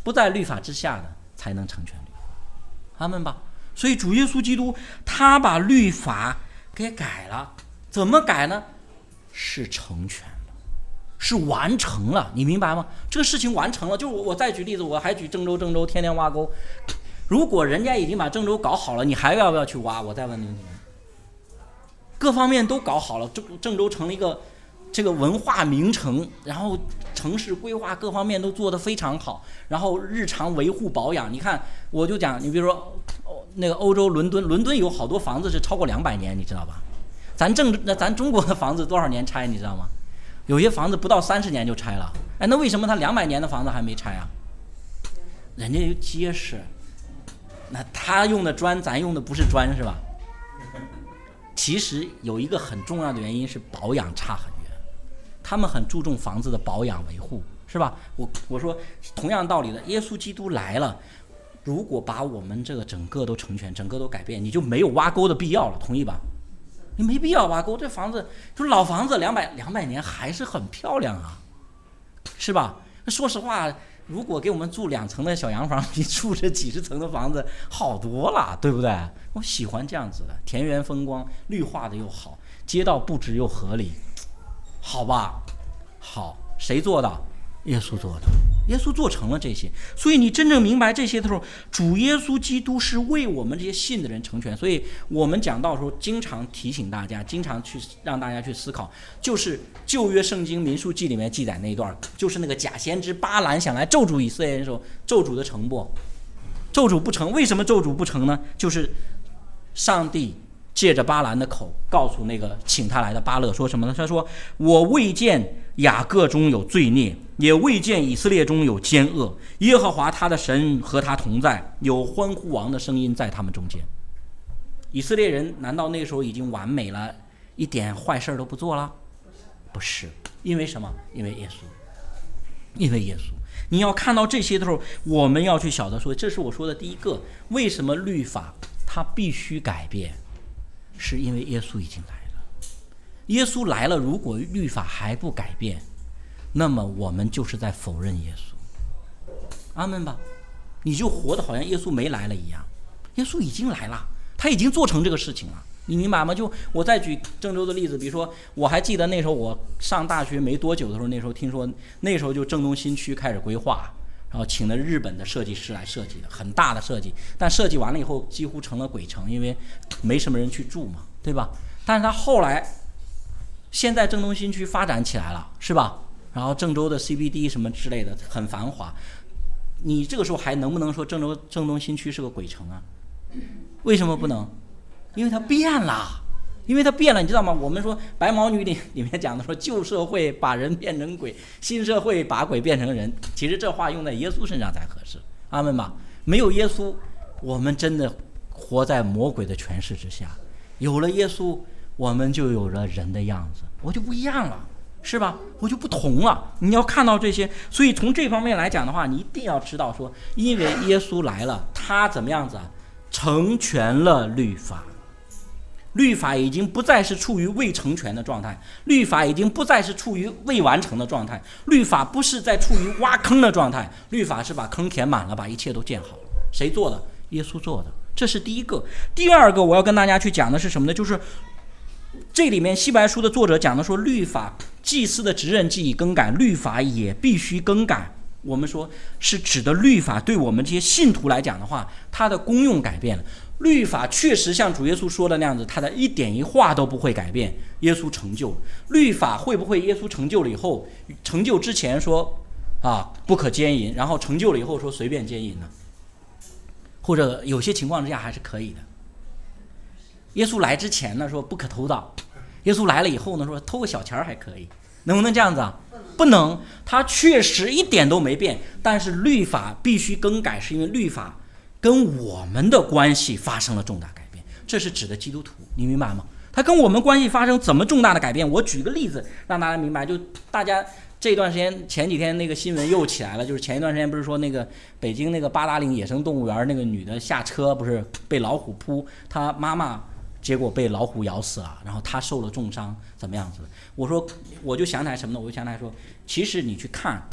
不在律法之下的才能成全律法。阿们吧。所以主耶稣基督他把律法给改了，怎么改呢？是成全了，是完成了，你明白吗？这个事情完成了。就是我再举例子，我还举郑州天天挖沟，如果人家已经把郑州搞好了，你还要不要去挖？我再问你们，各方面都搞好了，郑州成了一个这个文化名城，然后城市规划各方面都做得非常好，然后日常维护保养，你看我就讲，你比如说那个欧洲伦敦有好多房子是超过200年，你知道吧？咱中国的房子多少年拆你知道吗？有些房子不到30年就拆了。哎，那为什么他200年的房子还没拆啊？人家就结实，那他用的砖咱用的不是砖是吧？其实有一个很重要的原因是保养差很远，他们很注重房子的保养维护，是吧？我说同样道理的，耶稣基督来了，如果把我们这个整个都成全，整个都改变，你就没有挖沟的必要了，同意吧？你没必要挖沟，这房子就老房子200年还是很漂亮啊，是吧？说实话，如果给我们住2层的小洋房，比住这几十层的房子好多了，对不对？我喜欢这样子的，田园风光，绿化的又好，街道布置又合理，好吧？好，谁做的？耶稣做的，耶稣做成了这些。所以你真正明白这些的时候，主耶稣基督是为我们这些信的人成全。所以我们讲到的时候，经常提醒大家，经常去让大家去思考，就是旧约圣经民数记里面记载那一段，就是那个假先知巴兰想来咒诅以色列人的时候，咒诅的成不？咒诅不成。为什么咒诅不成呢？就是上帝借着巴兰的口告诉那个请他来的巴勒说什么呢？他说：我未见雅各中有罪孽，也未见以色列中有奸恶，耶和华他的神和他同在，有欢呼王的声音在他们中间。以色列人难道那个时候已经完美了，一点坏事都不做了？不是。因为什么？因为耶稣。因为耶稣。你要看到这些的时候，我们要去晓得说，这是我说的第一个，为什么律法它必须改变，是因为耶稣已经来了。耶稣来了，如果律法还不改变，那么我们就是在否认耶稣。阿们吧。你就活得好像耶稣没来了一样。耶稣已经来了，他已经做成这个事情了，你明白吗？就我再举郑州的例子，比如说我还记得那时候我上大学没多久的时候，那时候听说那时候就郑东新区开始规划，然后请了日本的设计师来设计的，很大的设计，但设计完了以后几乎成了鬼城，因为没什么人去住嘛，对吧？但是他后来现在郑东新区发展起来了，是吧？然后郑州的 CBD 什么之类的很繁华，你这个时候还能不能说郑东新区是个鬼城啊？为什么不能？因为它变了，因为它变了，你知道吗？我们说白毛女里面讲的说，旧社会把人变成鬼，新社会把鬼变成人。其实这话用在耶稣身上才合适。阿们吧。没有耶稣，我们真的活在魔鬼的权势之下；有了耶稣，我们就有了人的样子，我就不一样了，是吧？我就不同了。你要看到这些，所以从这方面来讲的话，你一定要知道说，因为耶稣来了，他怎么样子啊？成全了律法。律法已经不再是处于未成全的状态，律法已经不再是处于未完成的状态，律法不是在处于挖坑的状态，律法是把坑填满了，把一切都建好了。谁做的？耶稣做的。这是第一个。第二个我要跟大家去讲的是什么呢？就是这里面希伯来书的作者讲的说，律法祭司的职任既已更改，律法也必须更改。我们说是指的律法对我们这些信徒来讲的话，它的功用改变了。律法确实像主耶稣说的那样子，它的一点一画都不会改变，耶稣成就了。律法会不会耶稣成就了以后，成就之前说不可奸淫，然后成就了以后说随便奸淫呢？或者有些情况之下还是可以的。耶稣来之前呢说不可偷盗，耶稣来了以后呢说偷个小钱还可以，能不能这样子啊？不能。他确实一点都没变，但是律法必须更改，是因为律法跟我们的关系发生了重大改变，这是指的基督徒，你明白吗？他跟我们关系发生怎么重大的改变？我举个例子让大家明白，就大家这段时间前几天那个新闻又起来了，就是前一段时间不是说那个北京那个八达岭野生动物园那个女的下车不是被老虎扑，她妈妈结果被老虎咬死了，然后她受了重伤，怎么样子的？我就想起来什么呢？我就想起来说，其实你去看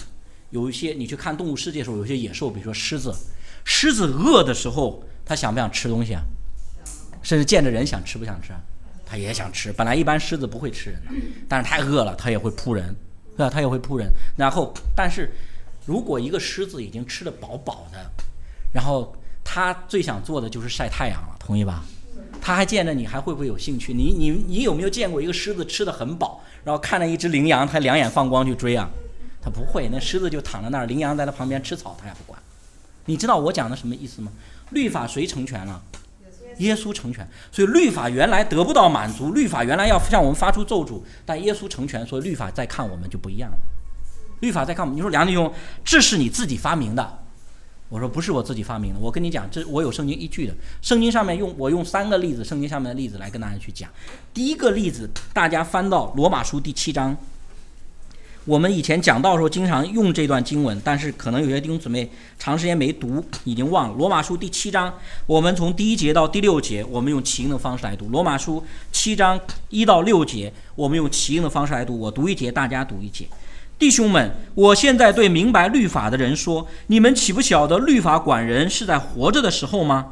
有一些你去看动物世界的时候，有些野兽，比如说狮子饿的时候，它想不想吃东西啊？甚至见着人想吃不想吃？它也想吃。本来一般狮子不会吃人的，但是太饿了，它也会扑人，对吧？它也会扑人。然后，但是如果一个狮子已经吃得饱饱的，然后它最想做的就是晒太阳了，同意吧？它还见着你，还会不会有兴趣？你有没有见过一个狮子吃得很饱，然后看着一只羚羊，它两眼放光去追啊？它不会，那狮子就躺在那儿，羚羊在它旁边吃草，它也不管。你知道我讲的什么意思吗？律法谁成全了？耶稣成全。所以律法原来得不到满足，律法原来要向我们发出咒诅，但耶稣成全，所以律法再看我们就不一样了。律法再看我们，你说梁弟兄，这是你自己发明的？我说不是我自己发明的，我跟你讲，这我有圣经依据的。圣经上面我用3个例子，圣经上面的例子来跟大家去讲。第一个例子，大家翻到罗马书第7章。我们以前讲到的时候经常用这段经文，但是可能有些弟兄姊妹长时间没读，已经忘了。罗马书第7章，我们从第1节到第6节，我们用起应的方式来读。罗马书7章1到6节，我们用起应的方式来读。我读1节，大家读1节。弟兄们，我现在对明白律法的人说，你们岂不晓得律法管人是在活着的时候吗？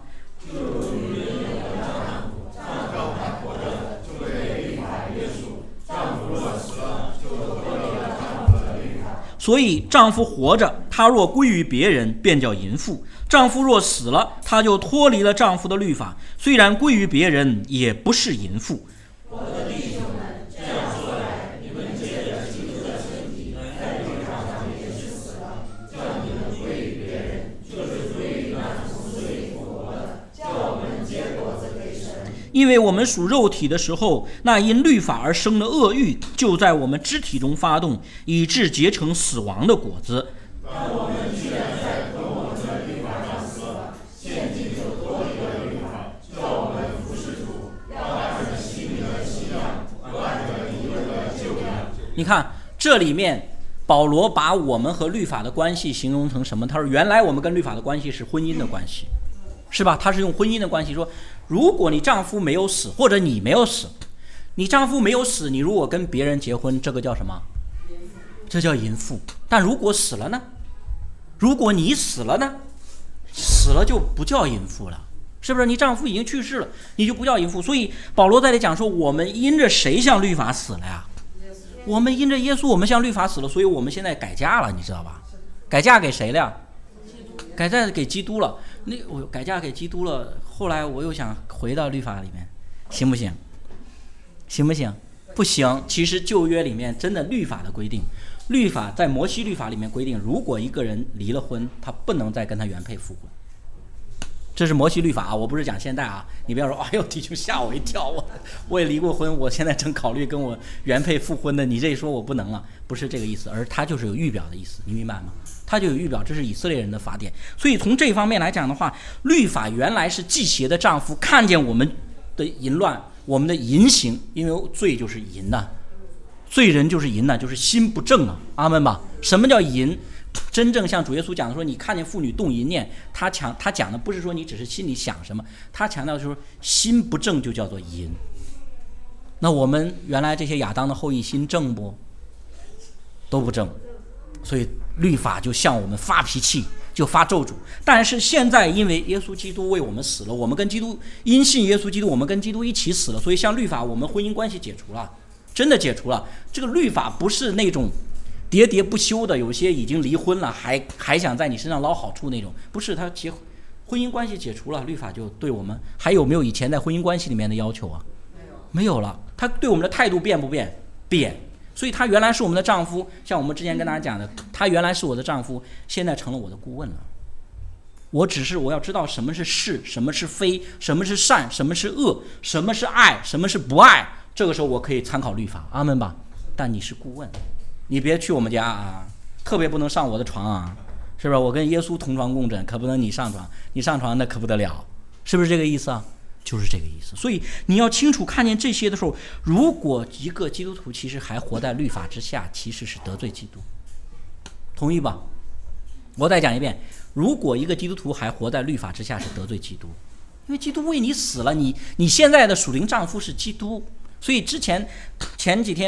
所以丈夫活着，他若归于别人，便叫淫妇；丈夫若死了，他就脱离了丈夫的律法，虽然归于别人，也不是淫妇。我的弟兄们，这样说来，你们借着基督的身体在律法上也是死了，叫你们归于别人，就是归于那从死里复活的，叫我们结果子给神。因为我们属肉体的时候，那因律法而生的恶欲就在我们肢体中发动，以致结成死亡的果子。但我们既然在跟我们的律法上死了，现今就脱离了律法，叫我们服侍主，要按着心灵的信仰，不按着理论的旧样。你看这里面保罗把我们和律法的关系形容成什么？他说原来我们跟律法的关系是婚姻的关系，是吧？他是用婚姻的关系说，如果你丈夫没有死，或者你没有死，你丈夫没有死，你如果跟别人结婚，这个叫什么？这叫淫妇。但如果死了呢？如果你死了呢？死了就不叫淫妇了，是不是？你丈夫已经去世了，你就不叫淫妇。所以保罗在这里讲说，我们因着谁向律法死了呀？我们因着耶稣，我们向律法死了，所以我们现在改嫁了，你知道吧？改嫁给谁了呀？改嫁给基督了。我改嫁给基督了，后来我又想回到律法里面，行不行？行不行？不行。其实旧约里面真的律法的规定，律法在摩西律法里面规定，如果一个人离了婚，他不能再跟他原配复婚。这是摩西律法啊，我不是讲现在啊，你不要说哎呦弟兄吓我一跳，我也离过婚，我现在正考虑跟我原配复婚的，你这一说我不能了，不是这个意思，而它就是有预表的意思，你明白吗？它就有预表，这是以色列人的法典。所以从这方面来讲的话，律法原来是忌邪的丈夫看见我们的淫乱，我们的淫行，因为罪就是淫呐，罪人就是淫呐，就是心不正啊，阿们吧。什么叫淫？真正像主耶稣讲的说，你看见妇女动淫念，他讲的不是说你只是心里想什么，他强调就是心不正就叫做淫。那我们原来这些亚当的后裔心正不？都不正，所以律法就向我们发脾气，就发咒诅。但是现在因为耶稣基督为我们死了，我们跟基督因信耶稣基督，我们跟基督一起死了，所以像律法我们婚姻关系解除了，真的解除了。这个律法不是那种喋喋不休的，有些已经离婚了还想在你身上捞好处那种，不是。他婚姻关系解除了，律法就对我们还有没有以前在婚姻关系里面的要求啊？没有了。他对我们的态度变不变？变。所以他原来是我们的丈夫，像我们之前跟大家讲的，他原来是我的丈夫，现在成了我的顾问了。我要知道什么是是，什么是非，什么是善，什么是恶，什么是爱，什么是不爱。这个时候我可以参考律法，阿们吧。但你是顾问，你别去我们家啊，特别不能上我的床啊，是不是？我跟耶稣同床共枕，可不能你上床，你上床那可不得了，是不是这个意思啊？就是这个意思。所以你要清楚看见这些的时候，如果一个基督徒其实还活在律法之下，其实是得罪基督，同意吧？我再讲一遍，如果一个基督徒还活在律法之下，是得罪基督，因为基督为你死了，你现在的属灵丈夫是基督。所以前几天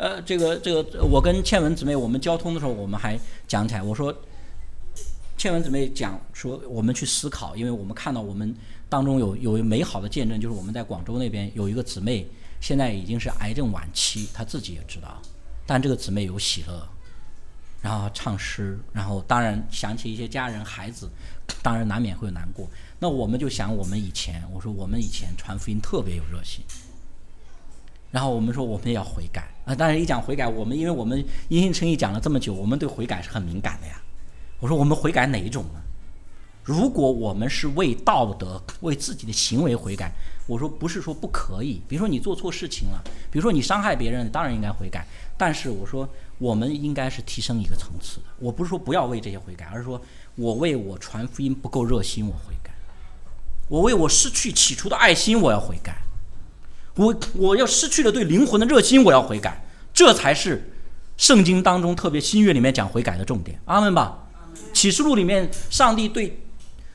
我跟倩文姊妹我们交通的时候，我们还讲起来，我说倩文姊妹讲说我们去思考，因为我们看到我们当中有美好的见证，就是我们在广州那边有一个姊妹，现在已经是癌症晚期，她自己也知道，但这个姊妹有喜乐，然后唱诗，然后当然想起一些家人孩子，当然难免会难过。那我们就想我们以前，我说我们以前传福音特别有热心，然后我们说我们也要悔改啊。当然一讲悔改，因为我们因信称义讲了这么久，我们对悔改是很敏感的呀。我说我们悔改哪一种呢？如果我们是为道德、为自己的行为悔改，我说不是说不可以。比如说你做错事情了，比如说你伤害别人，当然应该悔改。但是我说我们应该是提升一个层次的。我不是说不要为这些悔改，而是说我为我传福音不够热心，我悔改。我为我失去起初的爱心，我要悔改。我要失去了对灵魂的热心，我要悔改。这才是圣经当中特别新约里面讲悔改的重点。阿们吧。启示录里面上帝对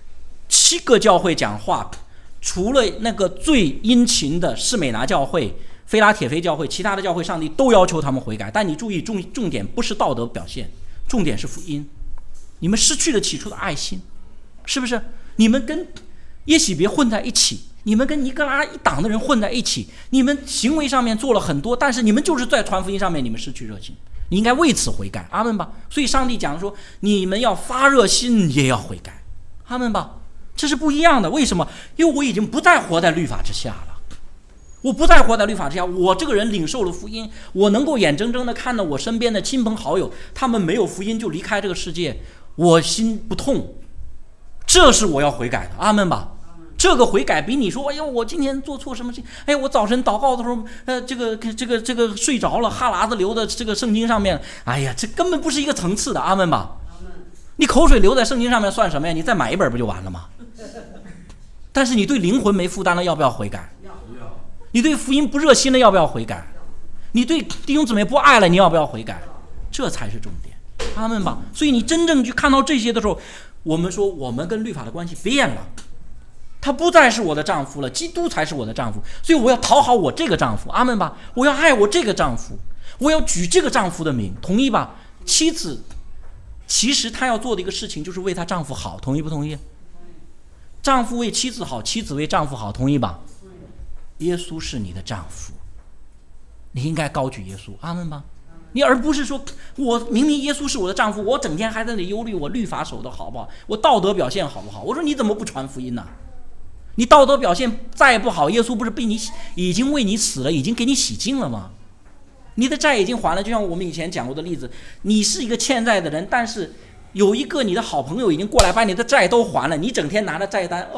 7个教会讲话，除了那个最殷勤的士美拿教会、菲拉铁菲教会，其他的教会上帝都要求他们悔改。但你注意，重点不是道德表现，重点是福音。你们失去了起初的爱心，是不是？你们跟耶洗别混在一起，你们跟尼哥拉一党的人混在一起，你们行为上面做了很多，但是你们就是在传福音上面你们失去热情，你应该为此悔改。阿们吧。所以上帝讲说你们要发热心也要悔改。阿们吧。这是不一样的。为什么？因为我已经不再活在律法之下了，我不再活在律法之下，我这个人领受了福音，我能够眼睁睁的看到我身边的亲朋好友他们没有福音就离开这个世界，我心不痛，这是我要悔改的。阿们吧。这个悔改比你说哎呦我今天做错什么事情，哎我早晨祷告的时候这个睡着了，哈喇子流的这个圣经上面，哎呀这根本不是一个层次的。阿们吧。你口水流在圣经上面算什么呀？你再买一本不就完了吗？但是你对灵魂没负担了，要不要悔改？你对福音不热心了，要不要悔改？你对弟兄姊妹不爱了，你要不要悔改？这才是重点。阿们吧。所以你真正去看到这些的时候，我们说我们跟律法的关系变了，他不再是我的丈夫了，基督才是我的丈夫。所以我要讨好我这个丈夫。阿们吧。我要爱我这个丈夫，我要举这个丈夫的名，同意吧？妻子其实她要做的一个事情就是为她丈夫好，同意不同意？丈夫为妻子好，妻子为丈夫好，同意吧？耶稣是你的丈夫，你应该高举耶稣。阿们吧。你而不是说我明明耶稣是我的丈夫，我整天还在那里忧虑我律法守的好不好，我道德表现好不好。我说你怎么不传福音呢？你道德表现再不好，耶稣不是已经为你死了，已经给你洗净了吗？你的债已经还了。就像我们以前讲过的例子，你是一个欠债的人，但是有一个你的好朋友已经过来把你的债都还了，你整天拿着债单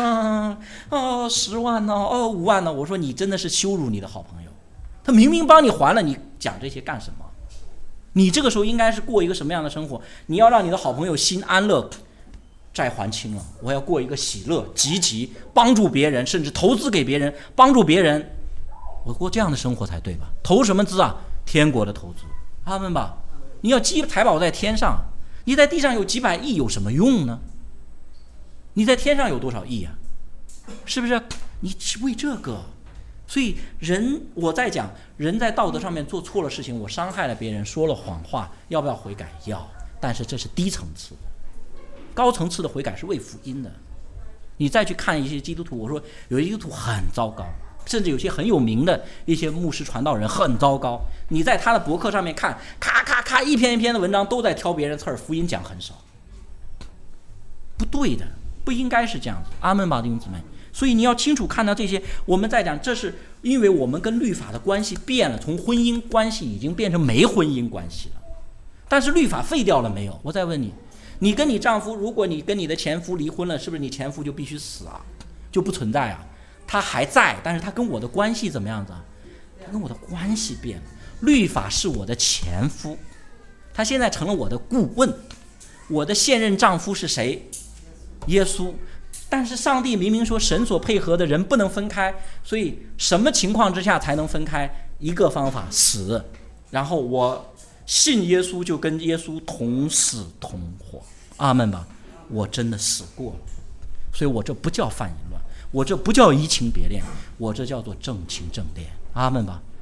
10万呢，5万呢。我说你真的是羞辱你的好朋友，他明明帮你还了，你讲这些干什么？你这个时候应该是过一个什么样的生活？你要让你的好朋友心安乐，债还清了，我要过一个喜乐积极帮助别人，甚至投资给别人，帮助别人，我过这样的生活才对吧？投什么资啊？天国的投资。阿们吧。你要积财宝在天上，你在地上有几百亿有什么用呢？你在天上有多少亿啊？是不是？你是为这个。所以我在讲人在道德上面做错了事情，我伤害了别人，说了谎话，要不要悔改？要。但是这是低层次，高层次的悔改是为福音的。你再去看一些基督徒，我说有些基督徒很糟糕，甚至有些很有名的一些牧师传道人很糟糕，你在他的博客上面看，咔咔咔一篇一篇的文章都在挑别人刺儿，福音讲很少，不对的，不应该是这样子。阿们吧，弟兄姊妹。所以你要清楚看到这些。我们在讲，这是因为我们跟律法的关系变了，从婚姻关系已经变成没婚姻关系了。但是律法废掉了没有？我再问你，你跟你丈夫，如果你跟你的前夫离婚了，是不是你前夫就必须死啊？就不存在啊？他还在，但是他跟我的关系怎么样子啊？他跟我的关系变了。律法是我的前夫，他现在成了我的顾问。我的现任丈夫是谁？耶稣。但是上帝明明说神所配合的人不能分开，所以什么情况之下才能分开？一个方法，死。然后我信耶稣，就跟耶稣同死同活。阿们吧。我真的死过了，所以我这不叫犯淫乱，我这不叫移情别恋，我这叫做正情正恋。阿们吧。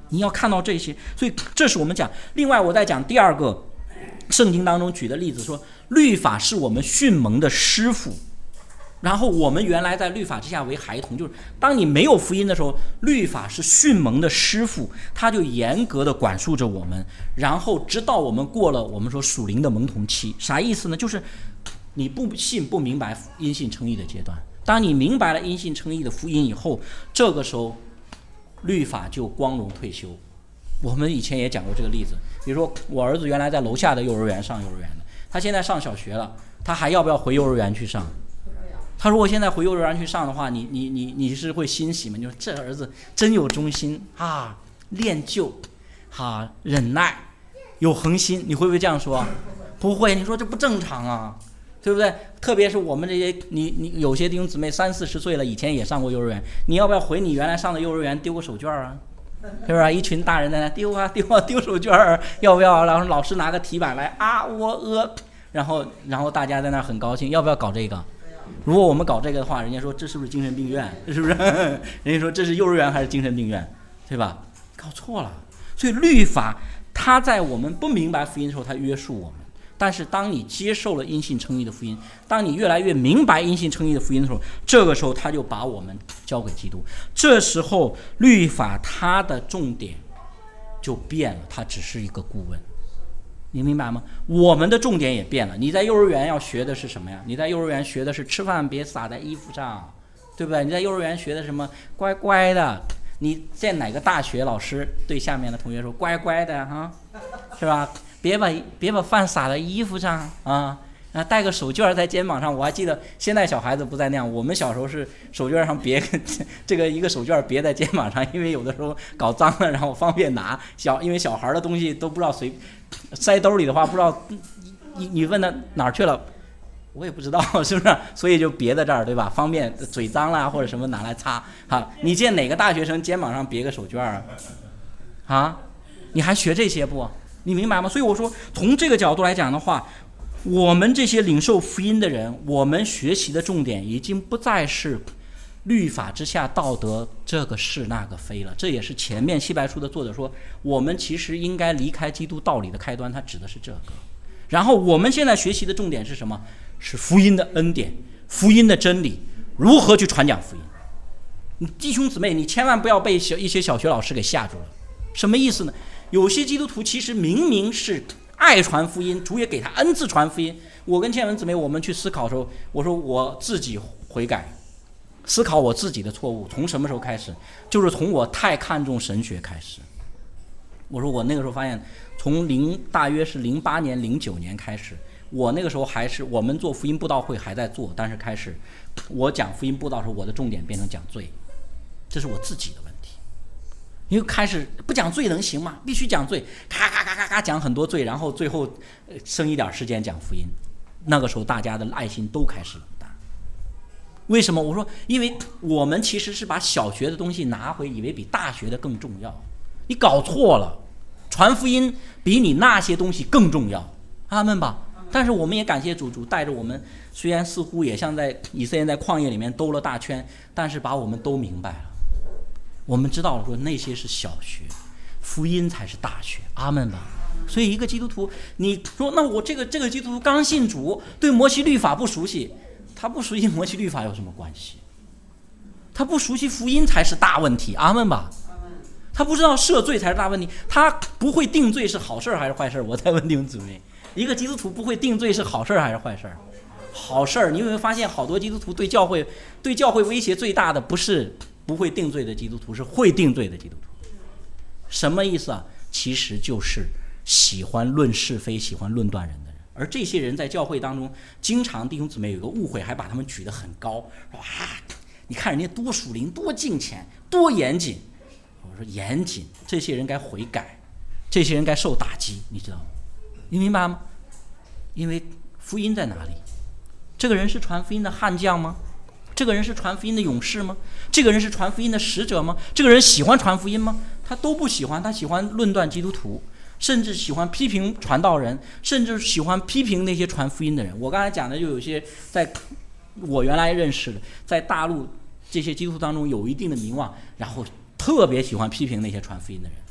你要看到这些。所以这是我们讲。另外我再讲第二个圣经当中举的例子，说律法是我们训蒙的师傅，然后我们原来在律法之下为孩童，就是当你没有福音的时候，律法是训蒙的师傅，他就严格的管束着我们，然后直到我们过了我们说属灵的蒙童期。啥意思呢？就是你不信不明白因信称义的阶段，当你明白了因信称义的福音以后，这个时候律法就光荣退休。我们以前也讲过这个例子，比如说我儿子原来在楼下的幼儿园上幼儿园的，他现在上小学了，他还要不要回幼儿园去上？他如果现在回幼儿园去上的话，你是会欣喜吗？你说这儿子真有忠心啊，练就啊，忍耐，有恒心，你会不会这样说？不会，你说这不正常啊，对不对？特别是我们这些你有些弟兄姊妹30-40岁了，以前也上过幼儿园，你要不要回你原来上的幼儿园丢个手绢啊？是不是？一群大人在那丢啊丢啊丢手绢儿，要不要？然后老师拿个题板来啊我然后大家在那很高兴，要不要搞这个？如果我们搞这个的话，人家说这是不是精神病院？是不是？人家说这是幼儿园还是精神病院？对吧？搞错了。所以律法它在我们不明白福音的时候，它约束我们。但是当你接受了因信称义的福音，当你越来越明白因信称义的福音的时候，这个时候他就把我们交给基督。这时候律法它的重点就变了，它只是一个顾问。你明白吗？我们的重点也变了。你在幼儿园要学的是什么呀？你在幼儿园学的是吃饭别洒在衣服上，对不对？你在幼儿园学的什么？乖乖的。你在哪个大学老师对下面的同学说乖乖的哈，是吧？别把饭洒在衣服上啊！带个手绢在肩膀上。我还记得现在小孩子不再那样，我们小时候是手绢上别这个一个手绢别在肩膀上，因为有的时候搞脏了，然后方便拿。因为小孩的东西都不知道塞兜里的话，不知道你问他哪儿去了，我也不知道，是不是？所以就别在这儿，对吧？方便嘴脏啦或者什么拿来擦。好，你见哪个大学生肩膀上别个手绢啊？啊，你还学这些不？你明白吗？所以我说，从这个角度来讲的话，我们这些领受福音的人，我们学习的重点已经不再是律法之下道德这个是那个非了。这也是前面希伯来书的作者说，我们其实应该离开基督道理的开端，他指的是这个。然后我们现在学习的重点是什么？是福音的恩典，福音的真理，如何去传讲福音。你弟兄姊妹，你千万不要被一些小学老师给吓住了。什么意思呢？有些基督徒其实明明是爱传福音，主也给他恩赐传福音。我跟倩文姊妹我们去思考的时候，我说我自己悔改，思考我自己的错误，从什么时候开始？就是从我太看重神学开始。我说我那个时候发现，从大约是08年、09年开始，我那个时候还是我们做福音布道会还在做，但是开始我讲福音布道的时候，我的重点变成讲罪，这是我自己的问题。因为开始不讲罪能行吗？必须讲罪，咔咔咔咔咔讲很多罪，然后最后剩一点时间讲福音。那个时候大家的爱心都开始冷淡。为什么？我说因为我们其实是把小学的东西拿回，以为比大学的更重要。你搞错了，传福音比你那些东西更重要，阿们吧。但是我们也感谢主，主带着我们，虽然似乎也像在以色列在旷野里面兜了大圈，但是把我们都明白了。我们知道了，说那些是小学，福音才是大学，阿们吧。所以一个基督徒，你说那我这个基督徒刚信主，对摩西律法不熟悉，他不熟悉摩西律法有什么关系？他不熟悉福音才是大问题，阿们吧。他不知道赦罪才是大问题，他不会定罪是好事还是坏事？我再问弟兄姊妹，一个基督徒不会定罪是好事还是坏事？好事。你有没有发现好多基督徒对教会威胁最大的不是不会定罪的基督徒，是会定罪的基督徒。什么意思啊？其实就是喜欢论是非，喜欢论断人的人。而这些人在教会当中，经常弟兄姊妹有个误会，还把他们举得很高，说你看人家多属灵，多敬虔，多严谨。我说严谨，这些人该悔改，这些人该受打击，你知道吗？你明白吗？因为福音在哪里？这个人是传福音的悍将吗？这个人是传福音的勇士吗？这个人是传福音的使者吗？这个人喜欢传福音吗？他都不喜欢，他喜欢论断基督徒，甚至喜欢批评传道人，甚至喜欢批评那些传福音的人。我刚才讲的就有些在我原来认识的，在大陆这些基督徒当中有一定的名望，然后特别喜欢批评那些传福音的人。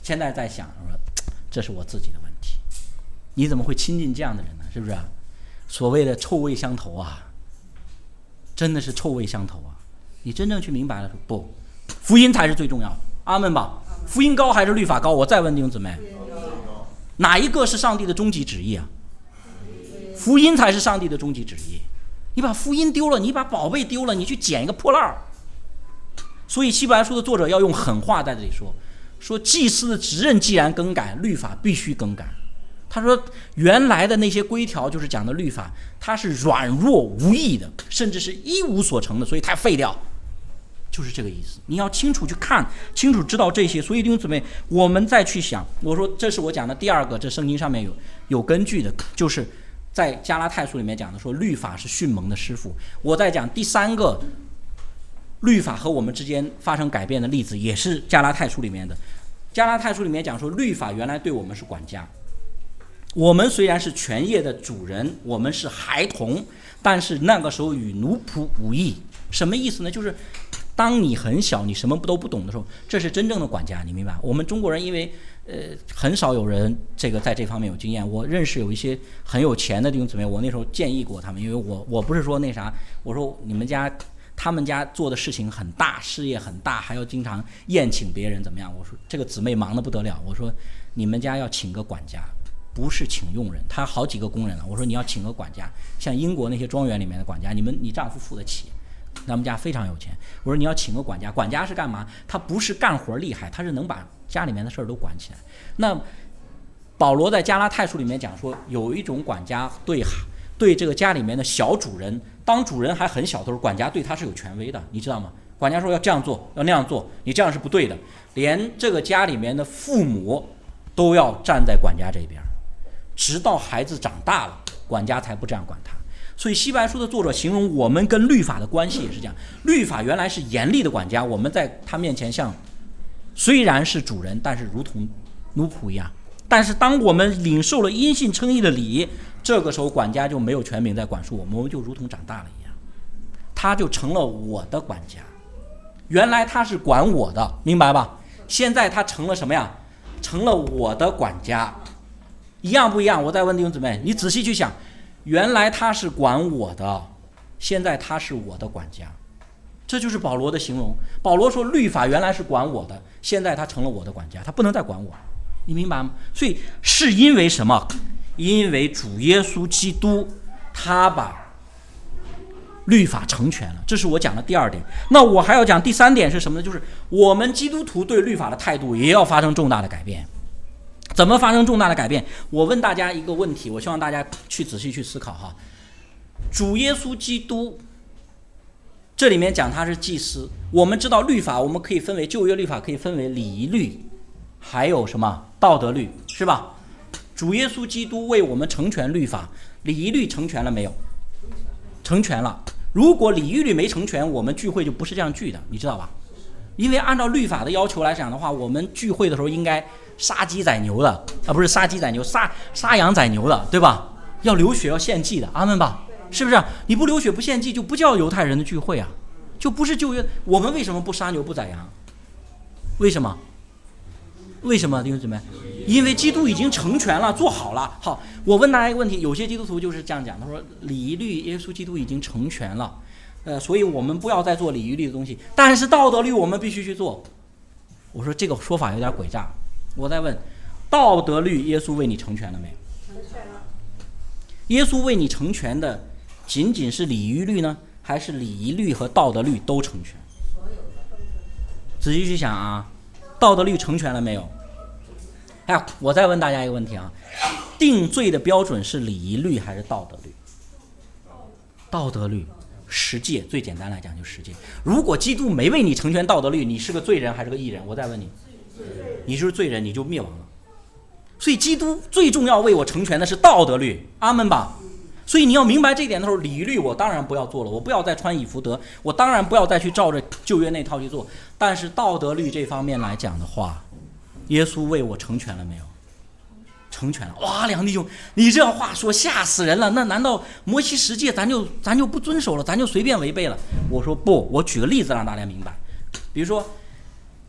现在在想说，这是我自己的问题。你怎么会亲近这样的人呢？是不是啊？所谓的臭味相投啊，真的是臭味相投啊！你真正去明白了，说不，福音才是最重要的。阿们吧。福音高还是律法高？我再问弟兄姊妹，哪一个是上帝的终极旨意啊？福音才是上帝的终极旨意。你把福音丢了，你把宝贝丢了，你去捡一个破烂儿。所以希伯来书的作者要用狠话在这里说祭司的职任既然更改，律法必须更改。他说原来的那些规条就是讲的律法，它是软弱无益的，甚至是一无所成的，所以它废掉，就是这个意思。你要清楚去看，清楚知道这些。所以弟兄姊妹，我们再去想，我说这是我讲的第二个，这圣经上面有根据的，就是在加拉太书里面讲的，说律法是训蒙的师傅。我在讲第三个律法和我们之间发生改变的例子，也是加拉太书里面的。加拉太书里面讲说，律法原来对我们是管家，我们虽然是全业的主人，我们是孩童，但是那个时候与奴仆无异。什么意思呢？就是当你很小，你什么都不懂的时候，这是真正的管家，你明白？我们中国人因为很少有人这个在这方面有经验。我认识有一些很有钱的弟兄姊妹，我那时候建议过他们，因为我不是说那啥，我说你们家他们家做的事情很大，事业很大，还要经常宴请别人怎么样？我说这个姊妹忙得不得了，我说你们家要请个管家，不是请佣人，他好几个工人了。我说你要请个管家，像英国那些庄园里面的管家，你丈夫付得起，他们家非常有钱。我说你要请个管家，管家是干嘛？他不是干活厉害，他是能把家里面的事儿都管起来。那保罗在加拉太书里面讲说，有一种管家对这个家里面的小主人，当主人还很小的时候，管家对他是有权威的，你知道吗？管家说要这样做，要那样做，你这样是不对的。连这个家里面的父母都要站在管家这边，直到孩子长大了，管家才不这样管他。所以希伯来书的作者形容我们跟律法的关系也是这样，律法原来是严厉的管家，我们在他面前像虽然是主人，但是如同奴仆一样。但是当我们领受了因信称义的礼，这个时候管家就没有权柄在管束我们，我们就如同长大了一样，他就成了我的管家。原来他是管我的，明白吧？现在他成了什么呀？成了我的管家，一样不一样？我再问弟兄姊妹，你仔细去想，原来他是管我的，现在他是我的管家，这就是保罗的形容。保罗说律法原来是管我的，现在他成了我的管家，他不能再管我，你明白吗？所以是因为什么？因为主耶稣基督他把律法成全了，这是我讲的第二点。那我还要讲第三点是什么呢？就是我们基督徒对律法的态度也要发生重大的改变。怎么发生重大的改变？我问大家一个问题，我希望大家去仔细去思考哈。主耶稣基督这里面讲他是祭司，我们知道律法我们可以分为旧约律法，可以分为礼仪律，还有什么道德律，是吧？主耶稣基督为我们成全律法，礼仪律成全了没有？成全了。如果礼仪律没成全，我们聚会就不是这样聚的，你知道吧？因为按照律法的要求来讲的话，我们聚会的时候应该杀鸡宰牛的啊，不是杀鸡宰牛，杀羊宰牛的，对吧？要流血，要献祭的，阿们吧？是不是？你不流血不献祭，就不叫犹太人的聚会啊，就不是旧约。我们为什么不杀牛不宰羊？为什么？为什么弟兄姊妹？因为基督已经成全了，做好了。好，我问大家一个问题，有些基督徒就是这样讲，他说礼仪律耶稣基督已经成全了，所以我们不要再做礼仪律的东西，但是道德律我们必须去做。我说这个说法有点诡诈，我再问，道德律耶稣为你成全了没有？成全了。耶稣为你成全的仅仅是礼仪律呢，还是礼仪律和道德律都成全？仔细去想啊，道德律成全了没有？哎，我再问大家一个问题啊，定罪的标准是礼仪律还是道德律？道德律，十诫，最简单来讲就是十诫。如果基督没为你成全道德律，你是个罪人还是个义人？我再问你，你是罪人，你就灭亡了。所以基督最重要为我成全的是道德律，阿们吧。所以你要明白这一点的时候，礼仪律我当然不要做了，我不要再穿以弗得，我当然不要再去照着旧约那套去做。但是道德律这方面来讲的话，耶稣为我成全了没有？成全了。哇，两弟兄，你这话说吓死人了。那难道摩西十诫咱就不遵守了，咱就随便违背了？我说不，我举个例子让大家明白。比如说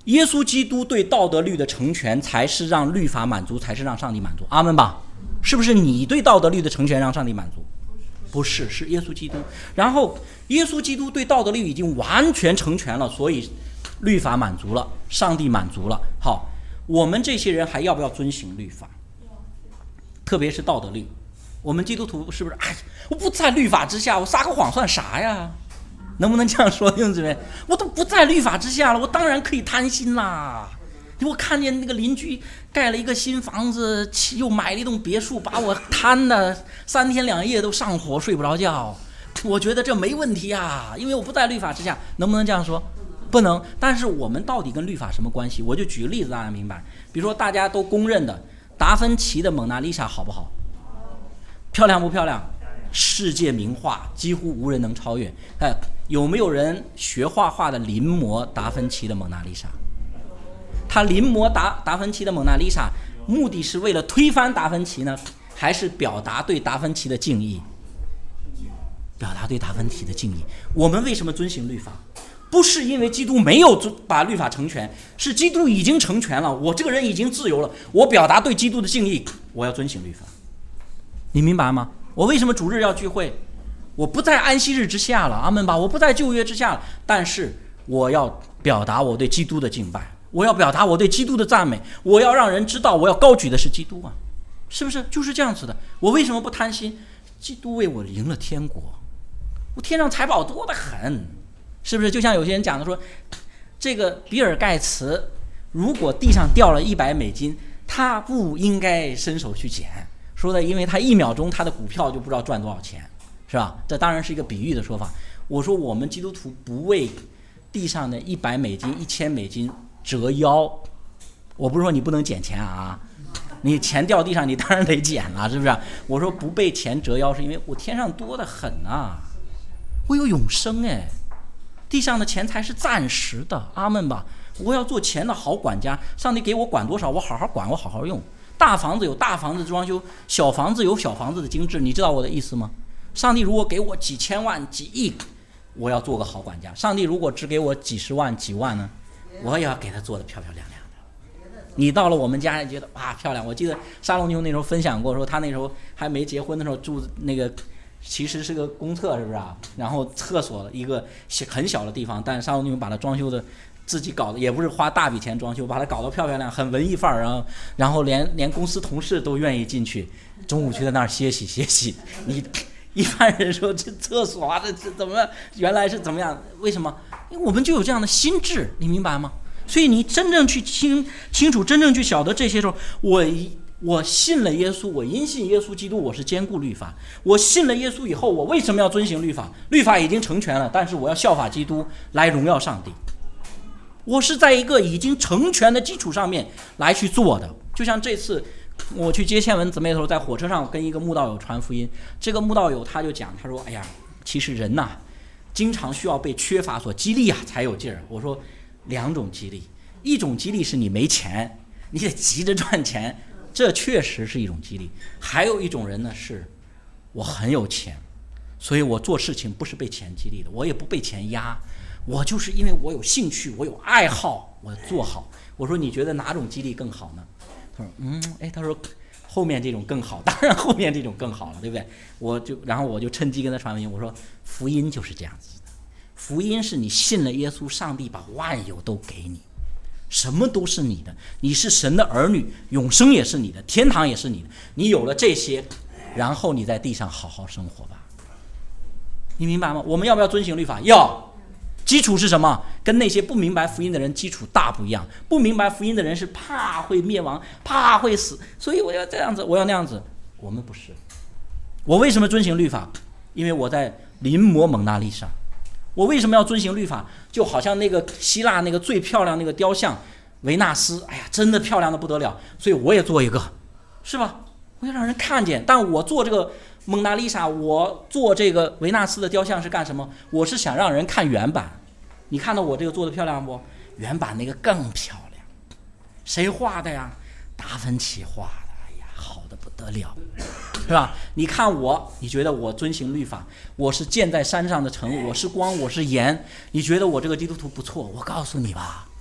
耶稣基督对道德律的成全才是让律法满足，才是让上帝满足。阿们吧？是不是你对道德律的成全让上帝满足？不是，是耶稣基督。然后耶稣基督对道德律已经完全成全了，所以律法满足了，上帝满足了。好，我们这些人还要不要遵行律法？特别是道德律，我们基督徒是不是？哎，我不在律法之下，我撒个谎算啥呀？能不能这样说，弟兄姊妹？我都不在律法之下了，我当然可以贪心啦。我看见那个邻居盖了一个新房子，又买了一栋别墅，把我贪的3天2夜都上火，睡不着觉。我觉得这没问题啊，因为我不在律法之下。能不能这样说？不能。但是我们到底跟律法什么关系？我就举个例子让大家明白。比如说大家都公认的达芬奇的蒙娜丽莎好不好？漂亮不漂亮？世界名画，几乎无人能超越。有没有人学画画的临摹达芬奇的蒙娜丽莎？他临摹达芬奇的蒙娜丽莎，目的是为了推翻达芬奇呢，还是表达对达芬奇的敬意？表达对达芬奇的敬意。我们为什么遵行律法？不是因为基督没有把律法成全，是基督已经成全了，我这个人已经自由了，我表达对基督的敬意，我要遵行律法。你明白吗？我为什么主日要聚会？我不在安息日之下了，阿们吧，我不在旧约之下了，但是我要表达我对基督的敬拜，我要表达我对基督的赞美，我要让人知道我要高举的是基督啊，是不是？就是这样子的。我为什么不贪心？基督为我赢了天国，我天上财宝多得很，是不是？就像有些人讲的说，这个比尔盖茨如果地上掉了$100，他不应该伸手去捡，说的因为他1秒钟他的股票就不知道赚多少钱，是吧？这当然是一个比喻的说法。我说我们基督徒不为地上的$100、$1000折腰。我不是说你不能捡钱啊，你钱掉地上你当然得捡了，是不是？我说不被钱折腰是因为我天上多得很啊，我有永生哎，地上的钱财是暂时的，阿们吧。我要做钱的好管家，上帝给我管多少我好好管，我好好用。大房子有大房子的装修，小房子有小房子的精致，你知道我的意思吗？上帝如果给我几千万几亿，我要做个好管家。上帝如果只给我几十万几万呢，我也要给他做得漂漂亮亮的。你到了我们家，你觉得哇漂亮。我记得沙龙牛那时候分享过，说他那时候还没结婚的时候住那个其实是个公厕，是不是啊？然后厕所一个很小的地方，但是沙龙牛把它装修的自己搞的，也不是花大笔钱装修，把它搞得漂漂亮，很文艺范儿，然后连公司同事都愿意进去，中午去在那儿歇息。你一般人说这厕所啊，这怎么原来是怎么样？为什么？因为我们就有这样的心智，你明白吗？所以你真正去清楚，真正去晓得这些时候，我信了耶稣，我因信耶稣基督，我是兼顾律法。我信了耶稣以后，我为什么要遵行律法？律法已经成全了，但是我要效法基督来荣耀上帝。我是在一个已经成全的基础上面来去做的。就像这次我去接倩文姊妹的时候，在火车上跟一个慕道友传福音，这个慕道友他就讲，他说哎呀，其实人呐，经常需要被缺乏所激励啊，才有劲儿。我说2种激励，一种激励是你没钱，你得急着赚钱，这确实是一种激励。还有一种人呢，是我很有钱，所以我做事情不是被钱激励的，我也不被钱压，我就是因为我有兴趣，我有爱好，我做好。我说你觉得哪种激励更好呢？他说他说后面这种更好，当然后面这种更好了，对不对？然后我就趁机跟他传福音，我说福音就是这样子的，福音是你信了耶稣，上帝把万有都给你，什么都是你的，你是神的儿女，永生也是你的，天堂也是你的。你有了这些，然后你在地上好好生活吧。你明白吗？我们要不要遵行律法？要。基础是什么？跟那些不明白福音的人基础大不一样。不明白福音的人是怕会灭亡，怕会死，所以我要这样子，我要那样子。我们不是。我为什么遵行律法？因为我在临摹蒙娜丽莎。我为什么要遵行律法？就好像那个希腊那个最漂亮那个雕像维纳斯，哎呀，真的漂亮的不得了，所以我也做一个，是吧？我要让人看见。但我做这个蒙娜丽莎，我做这个维纳斯的雕像是干什么？我是想让人看原版。你看到我这个做的漂亮不？原版那个更漂亮。谁画的呀？达芬奇画的。哎呀，好的不得了，是吧？你看我，你觉得我遵行律法，我是建在山上的城，我是光，我是盐，你觉得我这个基督徒不错？我告诉你吧，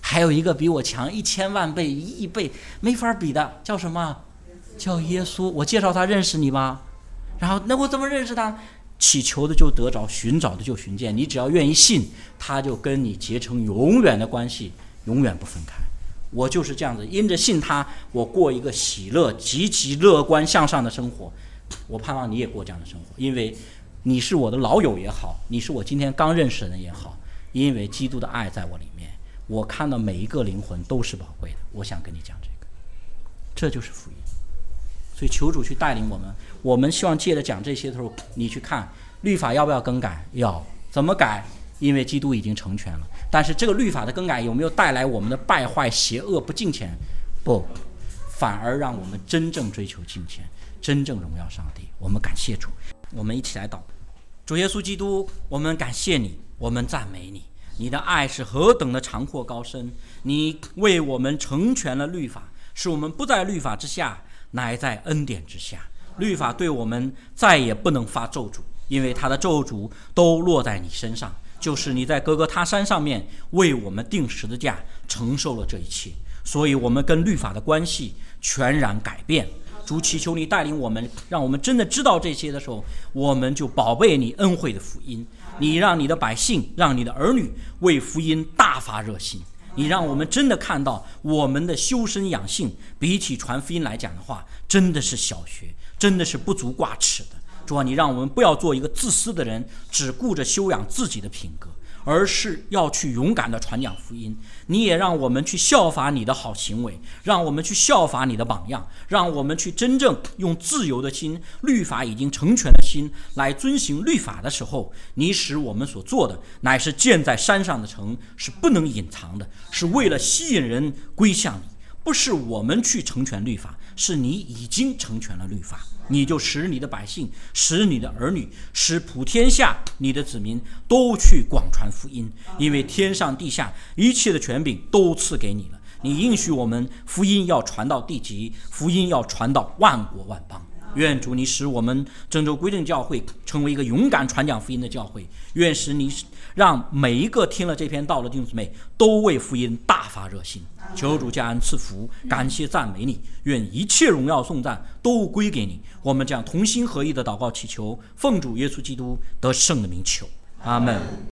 还有一个比我强1000万倍、1亿倍，没法比的，叫什么？叫耶稣。我介绍他认识你吗？然后那我怎么认识他？祈求的就得着，寻找的就寻见。你只要愿意信，他就跟你结成永远的关系，永远不分开。我就是这样子，因着信他，我过一个喜乐、积极、乐观、向上的生活。我盼望你也过这样的生活，因为你是我的老友也好，你是我今天刚认识的人也好，因为基督的爱在我里面，我看到每一个灵魂都是宝贵的。我想跟你讲这个，这就是福音。所以求主去带领我们，我们希望借着讲这些的时候，你去看律法要不要更改，要怎么改，因为基督已经成全了。但是这个律法的更改有没有带来我们的败坏、邪恶、不敬虔？不，反而让我们真正追求敬虔，真正荣耀上帝。我们感谢主，我们一起来祷告。主耶稣基督，我们感谢你，我们赞美你，你的爱是何等的长阔高深，你为我们成全了律法，使我们不在律法之下，乃在恩典之下。律法对我们再也不能发咒诅，因为他的咒诅都落在你身上，就是你在哥哥他山上面为我们钉十字架，承受了这一切。所以我们跟律法的关系全然改变。主，祈求你带领我们，让我们真的知道这些的时候，我们就宝贝你恩惠的福音。你让你的百姓，让你的儿女为福音大发热心。你让我们真的看到我们的修身养性，比起传福音来讲的话，真的是小学，真的是不足挂齿的。主啊，你让我们不要做一个自私的人，只顾着修养自己的品格，而是要去勇敢地传讲福音。你也让我们去效法你的好行为，让我们去效法你的榜样，让我们去真正用自由的心，律法已经成全的心来遵行律法的时候，你使我们所做的乃是建在山上的城，是不能隐藏的，是为了吸引人归向你。不是我们去成全律法，是你已经成全了律法。你就使你的百姓，使你的儿女，使普天下你的子民都去广传福音，因为天上地下一切的权柄都赐给你了。你应许我们，福音要传到地极，福音要传到万国万邦。愿主你使我们郑州归正教会成为一个勇敢传讲福音的教会。愿使你让每一个听了这篇道的弟兄姊妹都为福音大发热心。求主加恩赐福，感谢赞美你，愿一切荣耀颂赞都归给你。我们将同心合意的祷告祈求，奉主耶稣基督得胜的名求，阿们。